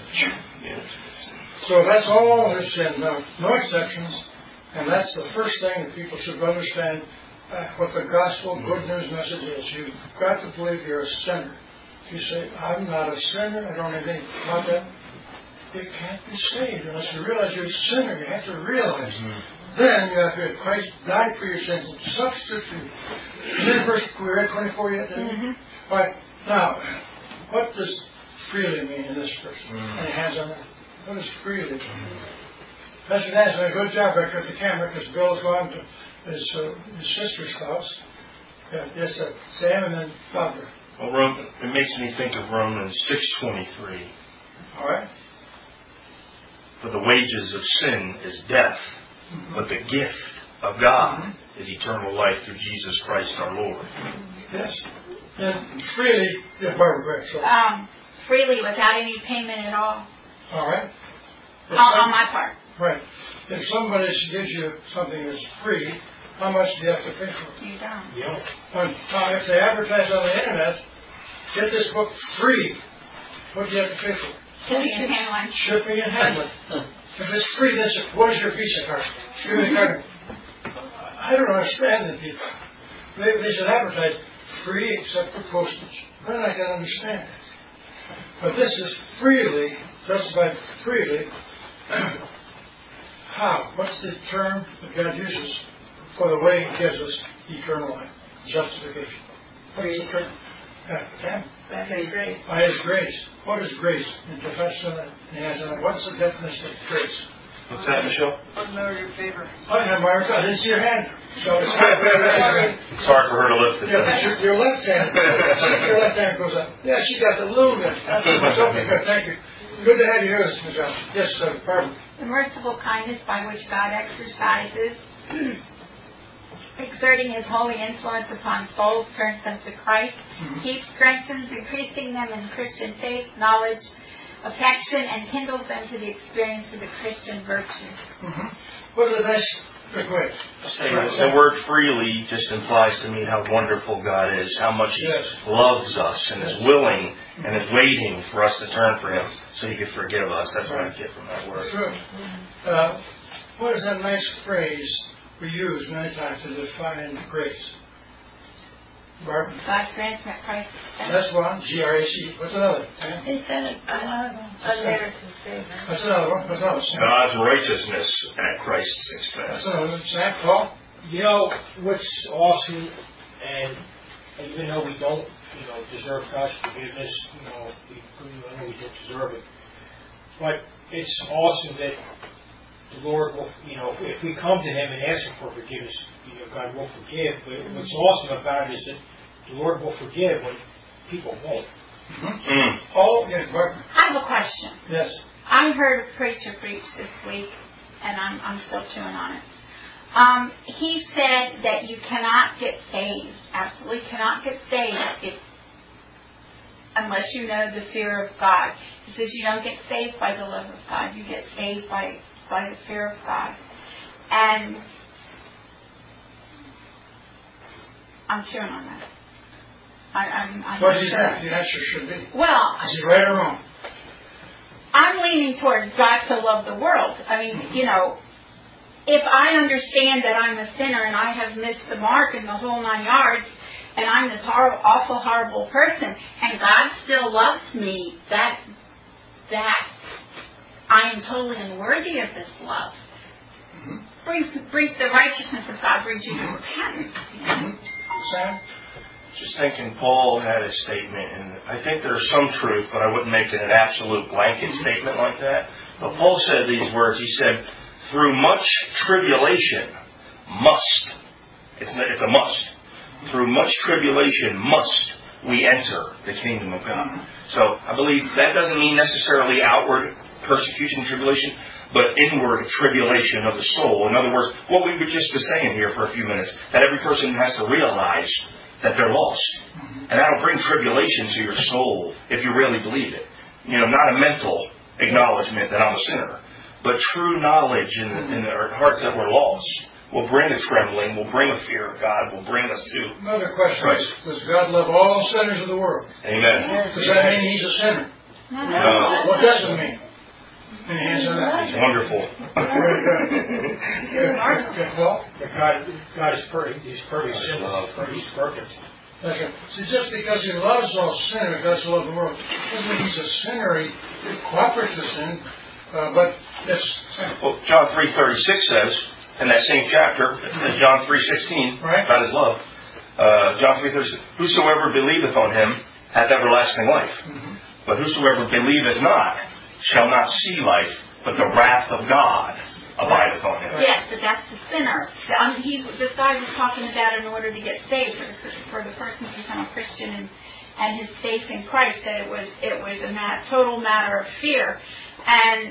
So that's all there's sin. No exceptions. And that's the first thing that people should understand what the gospel good news message is. You've got to believe you're a sinner. If you say, I'm not a sinner, I don't have anything about that, you can't be saved unless you realize you're a sinner. You have to realize. Then you have to, Christ died for your sins and substitute for you. Is that verse we read 24 yet? All right. Now, what does freely mean in this verse? Any hands on that? What does freely mean? Pastor Dan's done a good job back at the camera because Bill's gone to his sister's house. Yes, Sam and then Barbara. Well, it makes me think of Romans 6:23. All right. For the wages of sin is death, but the gift of God is eternal life through Jesus Christ our Lord. Yes. And freely, yeah, Barbara, go ahead. Freely, without any payment at all. All right. On my part. Right. If somebody gives you something that's free, how much do you have to pay for it? You don't. If they advertise on the internet, get this book free, what do you have to pay for it? Shipping and handling. Shipping and handling. If it's free, then what is your Visa card? Give me the card. I don't understand the people. They should advertise free except for postage. Then I can understand it. But this is freely, justified freely. How? What's the term that God uses for the way He gives us eternal life? Justification. What's the term? By His grace. By His grace. What is grace? In confession of that, what's the definition of grace? What's that, Michelle? Unmerited favor. I didn't see your hand. So it's Sorry for her to lift it. Yeah, your left hand. Your left hand goes up. Yeah, she got the little bit. That's okay, good. Thank you. Good to have you here, Michelle. Yes, pardon. The merciful kindness by which God exercises, exerting His holy influence upon souls, turns them to Christ. He strengthens, increasing them in Christian faith, knowledge, affection, and kindles them to the experience of the Christian virtues. What are the best? Quick. The word freely just implies to me how wonderful God is, how much He loves us and is willing and is waiting for us to turn for Him so He can forgive us. That's what I get from that word. That's good. What is that nice phrase we use many times to define grace? Barbara? God grants that Christ. That's one. G-R-A-C. What's another? They said it. Unmerited favor. That's another one. What's another one? God's righteousness at Christ's expense. That's another one. Sam, Paul? You know, what's awesome, and even though we don't, deserve God's forgiveness, I know we don't deserve it, but it's awesome that the Lord will, if we come to Him and ask Him for forgiveness, God will forgive. But what's awesome about it is that the Lord will forgive when people won't. Oh, yes, Barbara. I have a question. Yes. I heard a preacher preach this week, and I'm still chewing on it. He said that you cannot get saved, absolutely cannot get saved unless you know the fear of God. He says you don't get saved by the love of God, you get saved by the fear of God. And I'm chewing on that. I'm What do you think the answer should be? Well, is he right or wrong? I'm leaning towards God so loved the world. I mean, if I understand that I'm a sinner and I have missed the mark in the whole 9 yards, and I'm this awful, horrible person, and God still loves me, that I am totally unworthy of this love. Brings the righteousness of God brings you to repentance. Sam? Just thinking Paul had a statement, and I think there's some truth, but I wouldn't make it an absolute blanket statement like that. But Paul said these words. He said, through much tribulation must. It's a must. Through much tribulation must we enter the kingdom of God. So I believe that doesn't mean necessarily outward persecution and tribulation, but inward tribulation of the soul. In other words, what we were just saying here for a few minutes, that every person has to realize that they're lost. And that'll bring tribulation to your soul if you really believe it. Not a mental acknowledgement that I'm a sinner, but true knowledge in our hearts that we're lost will bring a trembling, will bring a fear of God, will bring us to Another question Christ. Does God love all sinners of the world? Amen. Does that mean He's a sinner? No. What does it mean? Any hands on that? It's wonderful. Good. Well, God is perfect. He's perfect. He's perfect. that's right. See, just because He loves all sinners, God so loved the world, doesn't mean He's a sinner. He cooperates with sin, but it's sin. Well, John 3:36 says, in that same chapter, as John 3:16, about His love, John 3:36, whosoever believeth on Him hath everlasting life. But whosoever believeth not shall not see life, but the wrath of God abideth on him. Yes, but that's the sinner. This guy was talking about in order to get saved, for the person to become a Christian and his faith in Christ, that it was a total matter of fear. And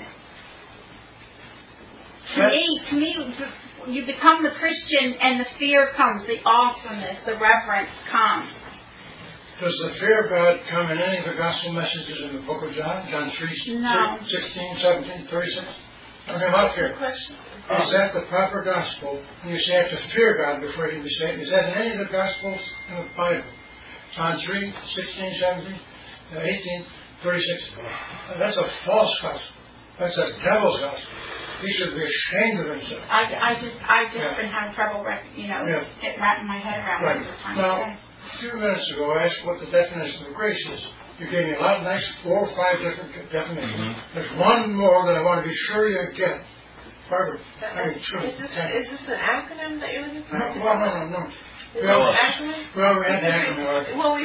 to me, you become the Christian and the fear comes, the awesomeness, the reverence comes. Does the fear of God come in any of the gospel messages in the book of John? John 3, No. 16, 17, 36? Okay, about fear. Is that the proper gospel? And you say you have to fear God before you can be saved. Is that in any of the gospels in the Bible? John 3, 16, 17, 18, 36. That's a false gospel. That's a devil's gospel. He should be ashamed of himself. I just been having trouble, wrapping my head around what you're trying to say. A few minutes ago, I asked what the definition of grace is. You gave me a lot of nice 4 or 5 different definitions. There's one more that I want to be sure you get. Barbara, I mean, sure. Is this an acronym that you're looking for? No. Is it an acronym? Well, we had the acronym. Well,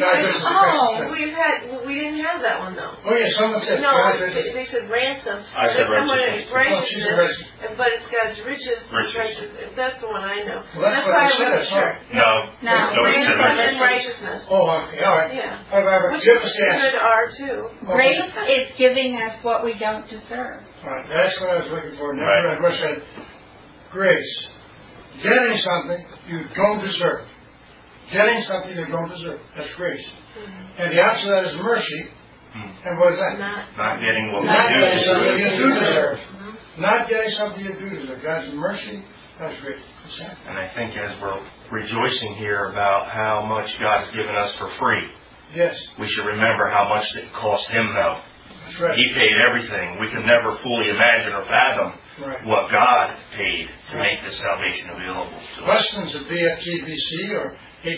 we didn't have that one though. Oh, yeah, someone said. No, they said ransom. I said righteousness. But it's God's riches. That's the one I know. Well, that's what I said. Sure. No. Nobody said Ransom and righteousness. righteousness. Oh, okay, all right. Yeah. All right, Barbara, Which give us is the answer. good R too. Grace is giving us what we don't deserve. All right, that's what I was looking for. Never Right. I first said, grace. Getting something you don't deserve. Getting something you don't deserve. That's grace. And the opposite of that is mercy. And what is that? Not getting what we Not do. getting something you do deserve. Not getting something you do deserve. God's mercy, that's grace. And I think as we're rejoicing here about how much God has given us for free, Yes, we should remember how much it cost Him though. that's right. He paid everything. We can never fully imagine or fathom Right. what God paid to make this salvation available to us. Questions at BFTBC or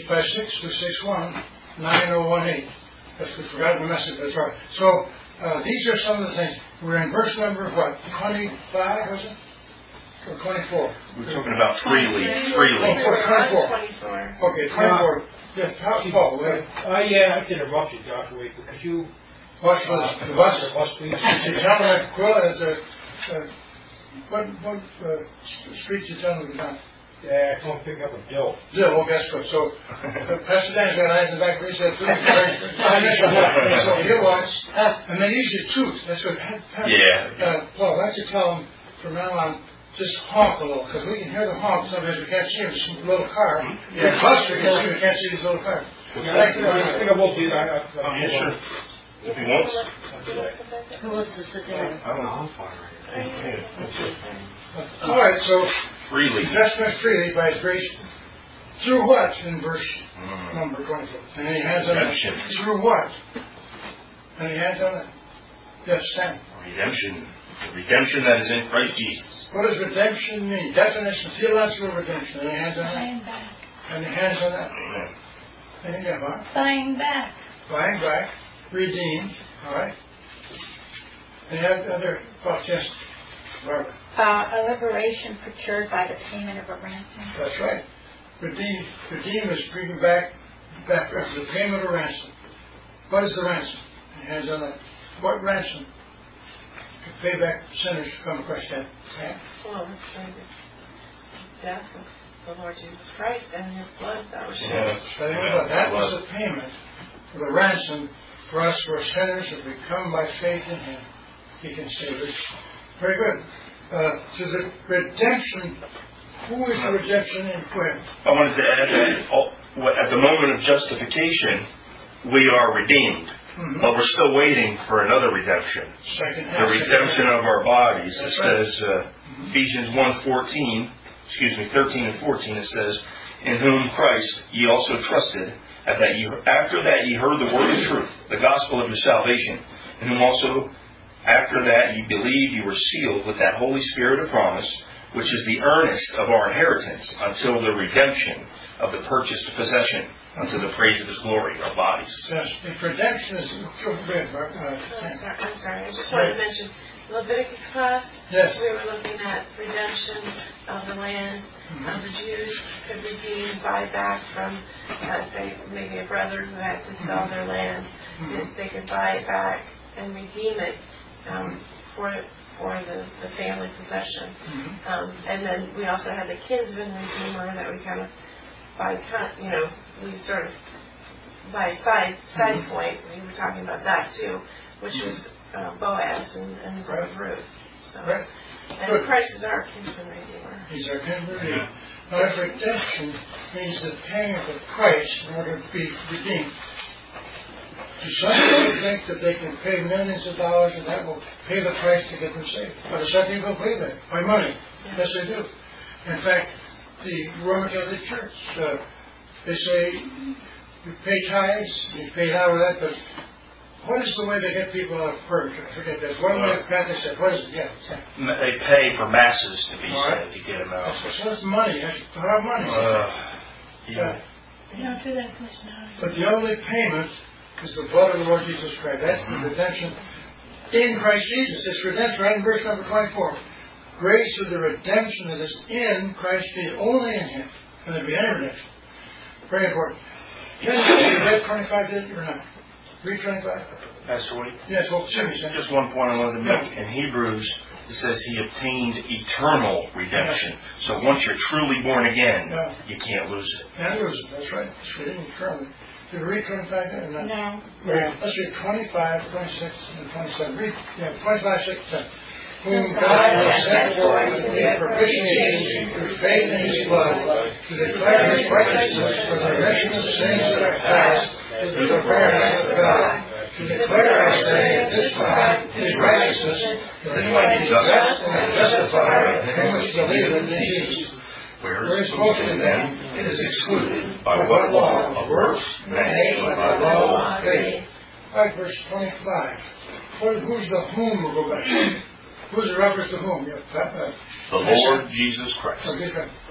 856-261-9018. That's we forgot the message. That's right. So these are some of the things. We're in verse number what? 25 was it? Or 24? We're talking about freely. Oh, Freely. 24. Okay, 24. Yeah, Paul, Yeah, I have to interrupt you, Dr. Wade, but could you... watch for the bus. The bus, please. You tell me that Quill is what street you tell me about? Yeah, I told him to pick up a bill. Dill, well, guess what? So, Pastor Dan's got eyes in the back of his head, too. So, he'll watch. And they usually toot. That's what Yeah. Paul, why don't you tell them from now on, just honk a little, because we can hear the honk. Sometimes we can't see them. It's a little car. They're clustered, we can't see these little cars. I think I will do that. Yeah, sure. If he wants. Who wants to sit down? I don't know. I'm fine right now. All right, so Freely. Testament freely by His grace. Through what? In verse number 24. And then He has on Redemption. it. Through what? And He has on it. Yes, Sam. Redemption. The redemption that is in Christ Jesus. What does redemption mean? Definition, theological redemption. And He has on Buying that. back. And He has on that. Amen. And yeah, huh? Buying back. Buying back, redeemed. All right. And you have other thoughts, yes, Barbara. A liberation procured by the payment of a ransom. That's right. Redeem is bringing back after the payment of ransom. What is the ransom? He hands on that. What ransom? To pay back sinners who come across that. Yeah? Well, it's like the death of the Lord Jesus Christ and His blood that was shed. Yeah. Study about that was the payment for the ransom for us who are sinners. If we come by faith in Him, He can save us. Very good. To the redemption, who is the redemption and when? I wanted to add that at the moment of justification, we are redeemed. But we're still waiting for another redemption. Second The half. redemption of our bodies. It That's right. says, Ephesians 13 and 14, it says, in whom Christ ye also trusted, after that ye heard the word of truth, the gospel of your salvation, in whom also after that ye believed, you were sealed with that Holy Spirit of promise, which is the earnest of our inheritance until the redemption of the purchased possession, unto the praise of His glory, our bodies. Yes, if redemption is... I'm sorry, I just wanted to mention Leviticus class. Yes. We were looking at redemption of the land of the Jews could redeem, buy back from, say, maybe a brother who had to sell their land. They could buy it back and redeem it for the family possession. And then we also had the kinsman redeemer that we kind of we sort of by side point, we were talking about that too, which was Boaz and Ruth. So. Right. And Good. Christ is our kinsman redeemer. He's our kinsman redeemer. Now, if redemption means the paying of the price in order to be redeemed, do some people think that they can pay millions of dollars and that will pay the price to get them saved? But some people believe that by money. Yes, they do. In fact, the Roman Catholic Church, they say you pay tithes, you pay out of that, but what is the way they get people out of purgatory? I forget that. One way the Catholic said, what is it? Yeah. They pay for masses to be saved, to get them out. So that's money. That's a lot of money. Yeah. You don't do that much now. But the only payment is the blood of the Lord Jesus Christ. That's the redemption in Christ Jesus. It's redemption right in verse number 24. Grace through the redemption that is in Christ Jesus, only in Him. And there be any redemption. Very important. Then you read 25, did you, or not? Read 25. Pastor Woody? Yes, well, seriously. Just one point I wanted to make. In Hebrews, it says He obtained eternal redemption. So once you're truly born again, you can't lose it. Can't lose it. That's right. It's reading eternally. Did you read 25 yet or not? No. Let's read 25, 26, and 27. Read 25, 6, 10. Whom God has sent forth to be a propitiation through faith in His blood, to declare His righteousness for the remission of sins that are past, to the forbearance of God. To declare, I say, at this time, His righteousness, that He might be just and justified him which believeth in Jesus. Where is spoken then, it is excluded. By what law? Of works? Nay, by law of faith. All right, verse 25. Who's the whom we'll go back to? Who's the reference to whom? The Lord Jesus Christ. Okay,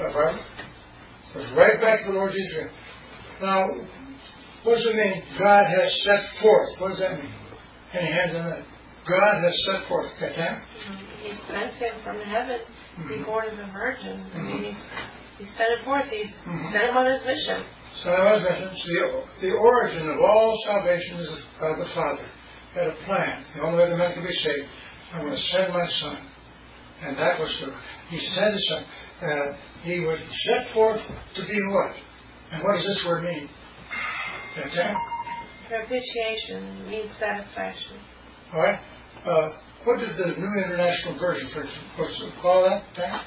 goes right back to the Lord Jesus Christ. Now, what does it mean? God has set forth. What does that mean? Any hands on that? God has set forth. Got that? He sent Him from heaven, be born of a virgin. I mean, He sent it forth. He sent Him on His mission. So I was mentioning, the origin of all salvation is by the Father. He had a plan. The only way the man could be saved, I'm going to send my Son. And that was He sent His Son. He was set forth to be what? And what does this word mean? Okay? Propitiation means satisfaction. All right. What did the New International Version, for instance, call that? Okay?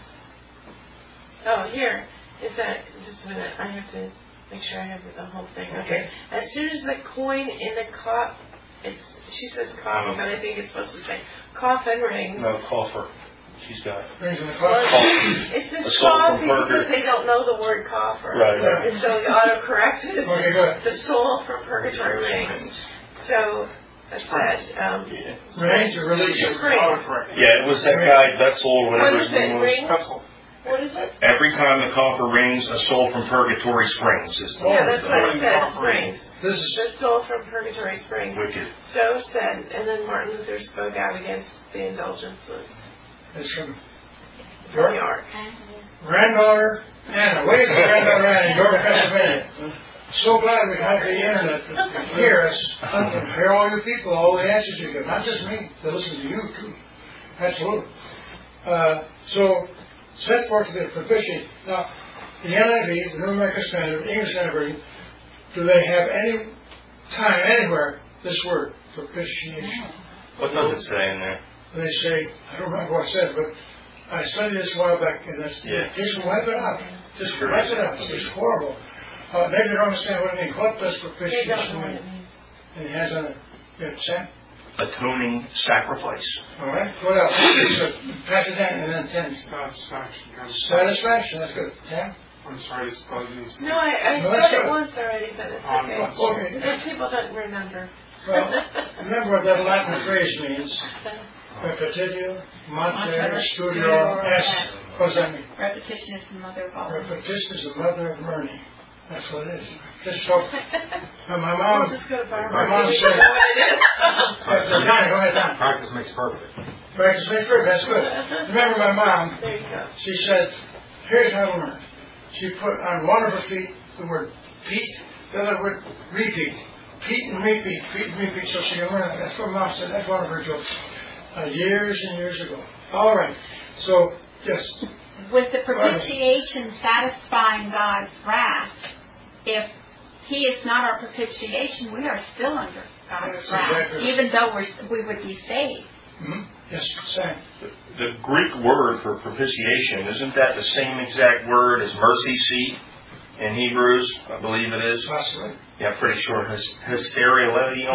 Oh, here. Is that, just a minute, I have to make sure I have the whole thing. Okay. As soon as the coin in the she says coffin, but I think it's supposed to say coffin rings. No, coffer. She's got it. Rings in the Well, coffin. it's this coffee because they don't know the word coffer. Right. And so the autocorrect is Okay, good. the soul from purgatory rings. So it says Rings or release? Yeah, it was that guy, Betzel, or whatever his name was. Rings? What is it? Every time the coffer rings, a soul from purgatory springs. Is the Yeah, that's what it says, springs. This is The soul from purgatory springs. wicked. So said, and then Martin Luther spoke out against the indulgences. it's from The ark. granddaughter Anna. Wait for granddaughter Anna in York, Pennsylvania. So glad we have the internet to hear us, and hear all you people, all the answers you give. Not just me, they listen to you too. Absolutely. So, set forth to be a propitiation. Now, the NIV, the New American Standard, the English Standard Version, do they have any time, anywhere, this word, propitiation? What does it say in there? They say, I don't remember what I said, but I studied this a while back, and that's, just wipe it out. Just wipe it out. It's horrible. Maybe they don't understand what it means. What does propitiation They don't know what mean? it means. And it has on it. Yeah, Sam? Atoning sacrifice. All right. What else? Pass it down and then 10. Satisfaction. Satisfaction. That's good. Sam? I'm sorry to spell these. No, I No, said that's it good. once already, but it's okay. Okay. If people don't remember. Well, remember what that Latin phrase means. Repetitio, mater, studio, est. What does that mean? Repetition is the mother of all. Repetition is the mother of learning. That's what it is. Just so. My I'll mom. just go to Barbara. My mom You said. know what it is. Go ahead, Don. Practice makes perfect. Practice makes perfect. That's good. Remember my mom. There you go. She said, here's how to learn. She put on one of her feet the word repeat, the other word repeat. Repeat and repeat, repeat and repeat, so she can learn it. That's what Mom said. That's one of her jokes. Years and years ago. All right. So, yes. With the propitiation satisfying God's wrath, if He is not our propitiation, we are still under God's That's wrath, exactly. even though we would be saved. Mm-hmm. Yes, Sam. The Greek word for propitiation, isn't that the same exact word as mercy seat in Hebrews? I believe it is. Possibly. Yeah, I'm pretty sure. Hysteria.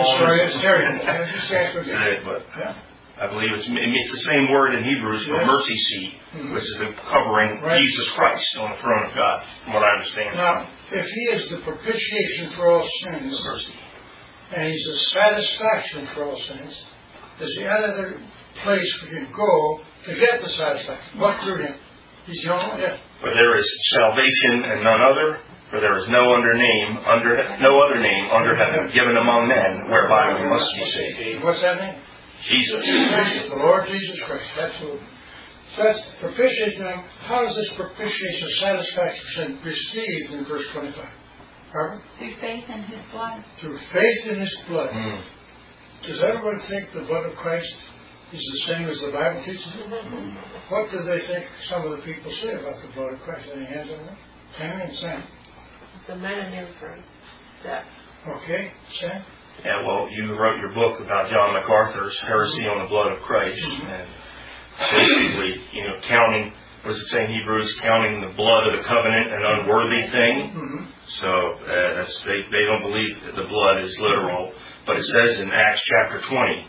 But Yeah. I believe it's the same word in Hebrews for mercy seat, which is the covering Jesus Christ on the throne of God, from what I understand. Now, if He is the propitiation for all sins, and He's the satisfaction for all sins, is there any other place we can go to get the satisfaction? What through Him? He's the only one. Yeah. For there is salvation and none other, For there is no other name under heaven given among men whereby we must be saved. What's that name? Jesus. The Lord Jesus Christ. Absolutely. So that's propitiation. How is this propitiation satisfaction received in verse 25? Barbara? Through faith in His blood. Through faith in His blood. Does everyone think the blood of Christ is the same as the Bible teaches it? What do they think some of the people say about the blood of Christ? Any hands on that? Tammy and Sam. The metonym for death. Okay, Sam? Yeah, well, you wrote your book about John MacArthur's Heresy on the Blood of Christ, and basically, counting, what does it say in Hebrews, counting the blood of the covenant an unworthy thing. So they don't believe that the blood is literal, but it says in Acts chapter 20,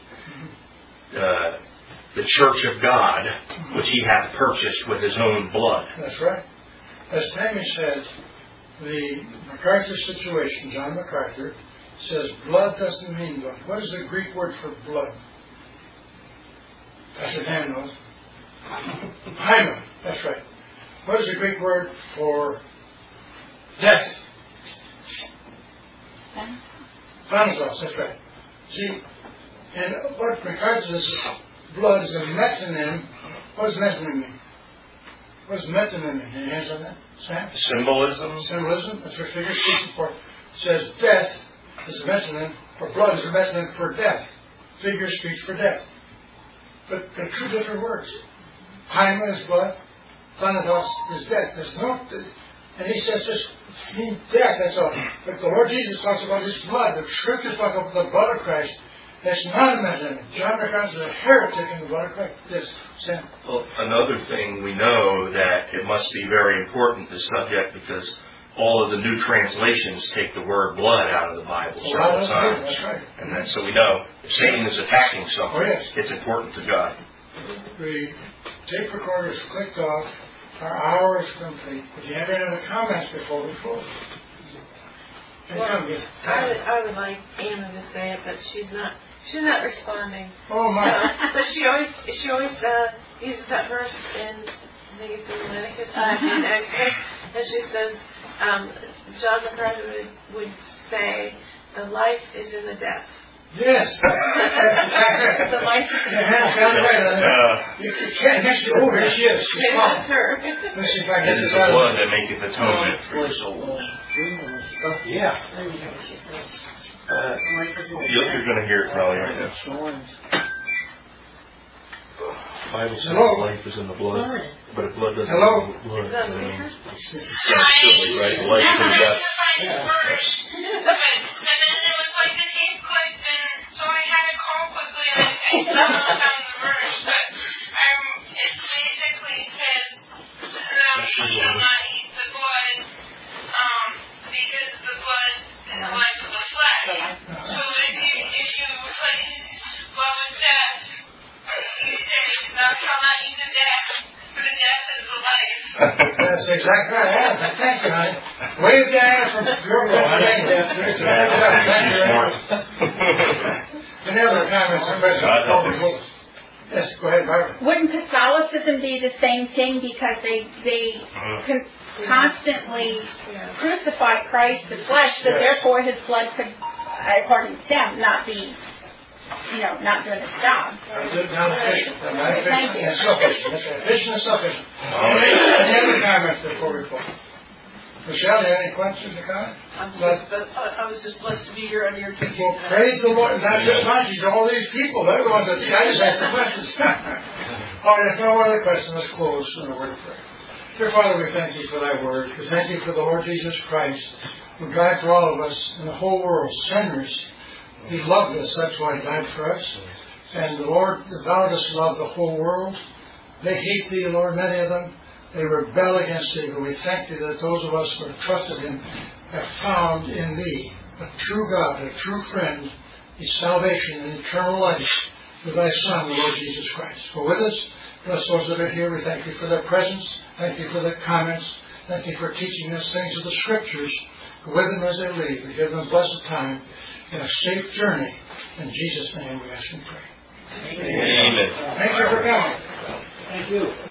the church of God, which He hath purchased with His own blood. That's right. As Tammy said, the MacArthur situation, John MacArthur, says blood doesn't mean blood. What is the Greek word for blood? Pastor Dan knows. Haima. That's right. What is the Greek word for death? Thanatos. That's right. See, and what MacArthur says, blood is a metonym. What does metonym mean? What does metonym mean? Any hands on that? Sam? Symbolism. Symbolism. That's what figure speaks for. It says death is a metonym, or blood is a metonym for death. Figure speaks for death. But they're two different words. Haima is blood. Thanatos is death. There's no, and he says just mean death. That's all. But the Lord Jesus talks about His blood. The Scriptures talk about the blood of Christ. That's not a metonym. John MacArthur is a heretic in the blood of Christ. Yes, Sam. Well, another thing we know that it must be very important, this subject, because all of the new translations take the word blood out of the Bible several times. That's right. And so we know if Satan is attacking something, it's important to God. The tape recorder is clicked off. Our hour is complete. Would you have any other comments before we close? Well, I would like Anna to say it, but she's not responding. Oh my! But she always uses that verse in, I think it's in Leviticus, in Exodus, and she says, John MacArthur would say, the life is in the death. Yes. The life is in the death. You can't mix it over. She is. She's That's her. Let's see if I It get is this the out. blood that maketh atonement for your soul. Yeah. You're going to hear it probably right now. The Bible says life is in the blood, but if blood doesn't Hello? have blood, Is it's silly, right? Life is in death. And then it was like an ink clicked, and so I had to call quickly, and I found the verse, but it basically says, you shall not eat the blood, because the blood is the life of the flesh. So if you replace blood with death, you say, thou shalt not eat the death, for the death is the life. That's exactly right. Thank you, honey. Wave down from your Any other comments or questions? Yes, go ahead, Barbara. Wouldn't Catholicism be the same thing because they constantly crucify Christ, the flesh, so therefore His blood could, according to them, not be, not doing its job. Non-efficient. Thank you. And self-efficient. That's right. Efficient and self-efficient. Any other comments before we close? Michelle, do you have any questions or comments? I was just blessed to be here under your teaching. Well, praise the Lord. Not just mine, these are all these people. They're the ones that I just asked the questions. All right, if no other questions, let's close in a word of prayer. Dear Father, we thank you for thy word. We thank you for the Lord Jesus Christ, who died for all of us in the whole world, sinners. He loved us, that's why He died for us. And the Lord, thou dost love the whole world. They hate thee, Lord, many of them. They rebel against thee, but we thank thee that those of us who have trusted Him have found in thee a true God, a true friend, the salvation and eternal life through thy Son, the Lord Jesus Christ. For with us, bless those that are here. We thank you for their presence. Thank you for their comments. Thank you for teaching us things of the Scriptures. Go with them as they leave. We give them blessed time and a safe journey. In Jesus' name we ask and pray. Amen. Thank you for coming. Thank you.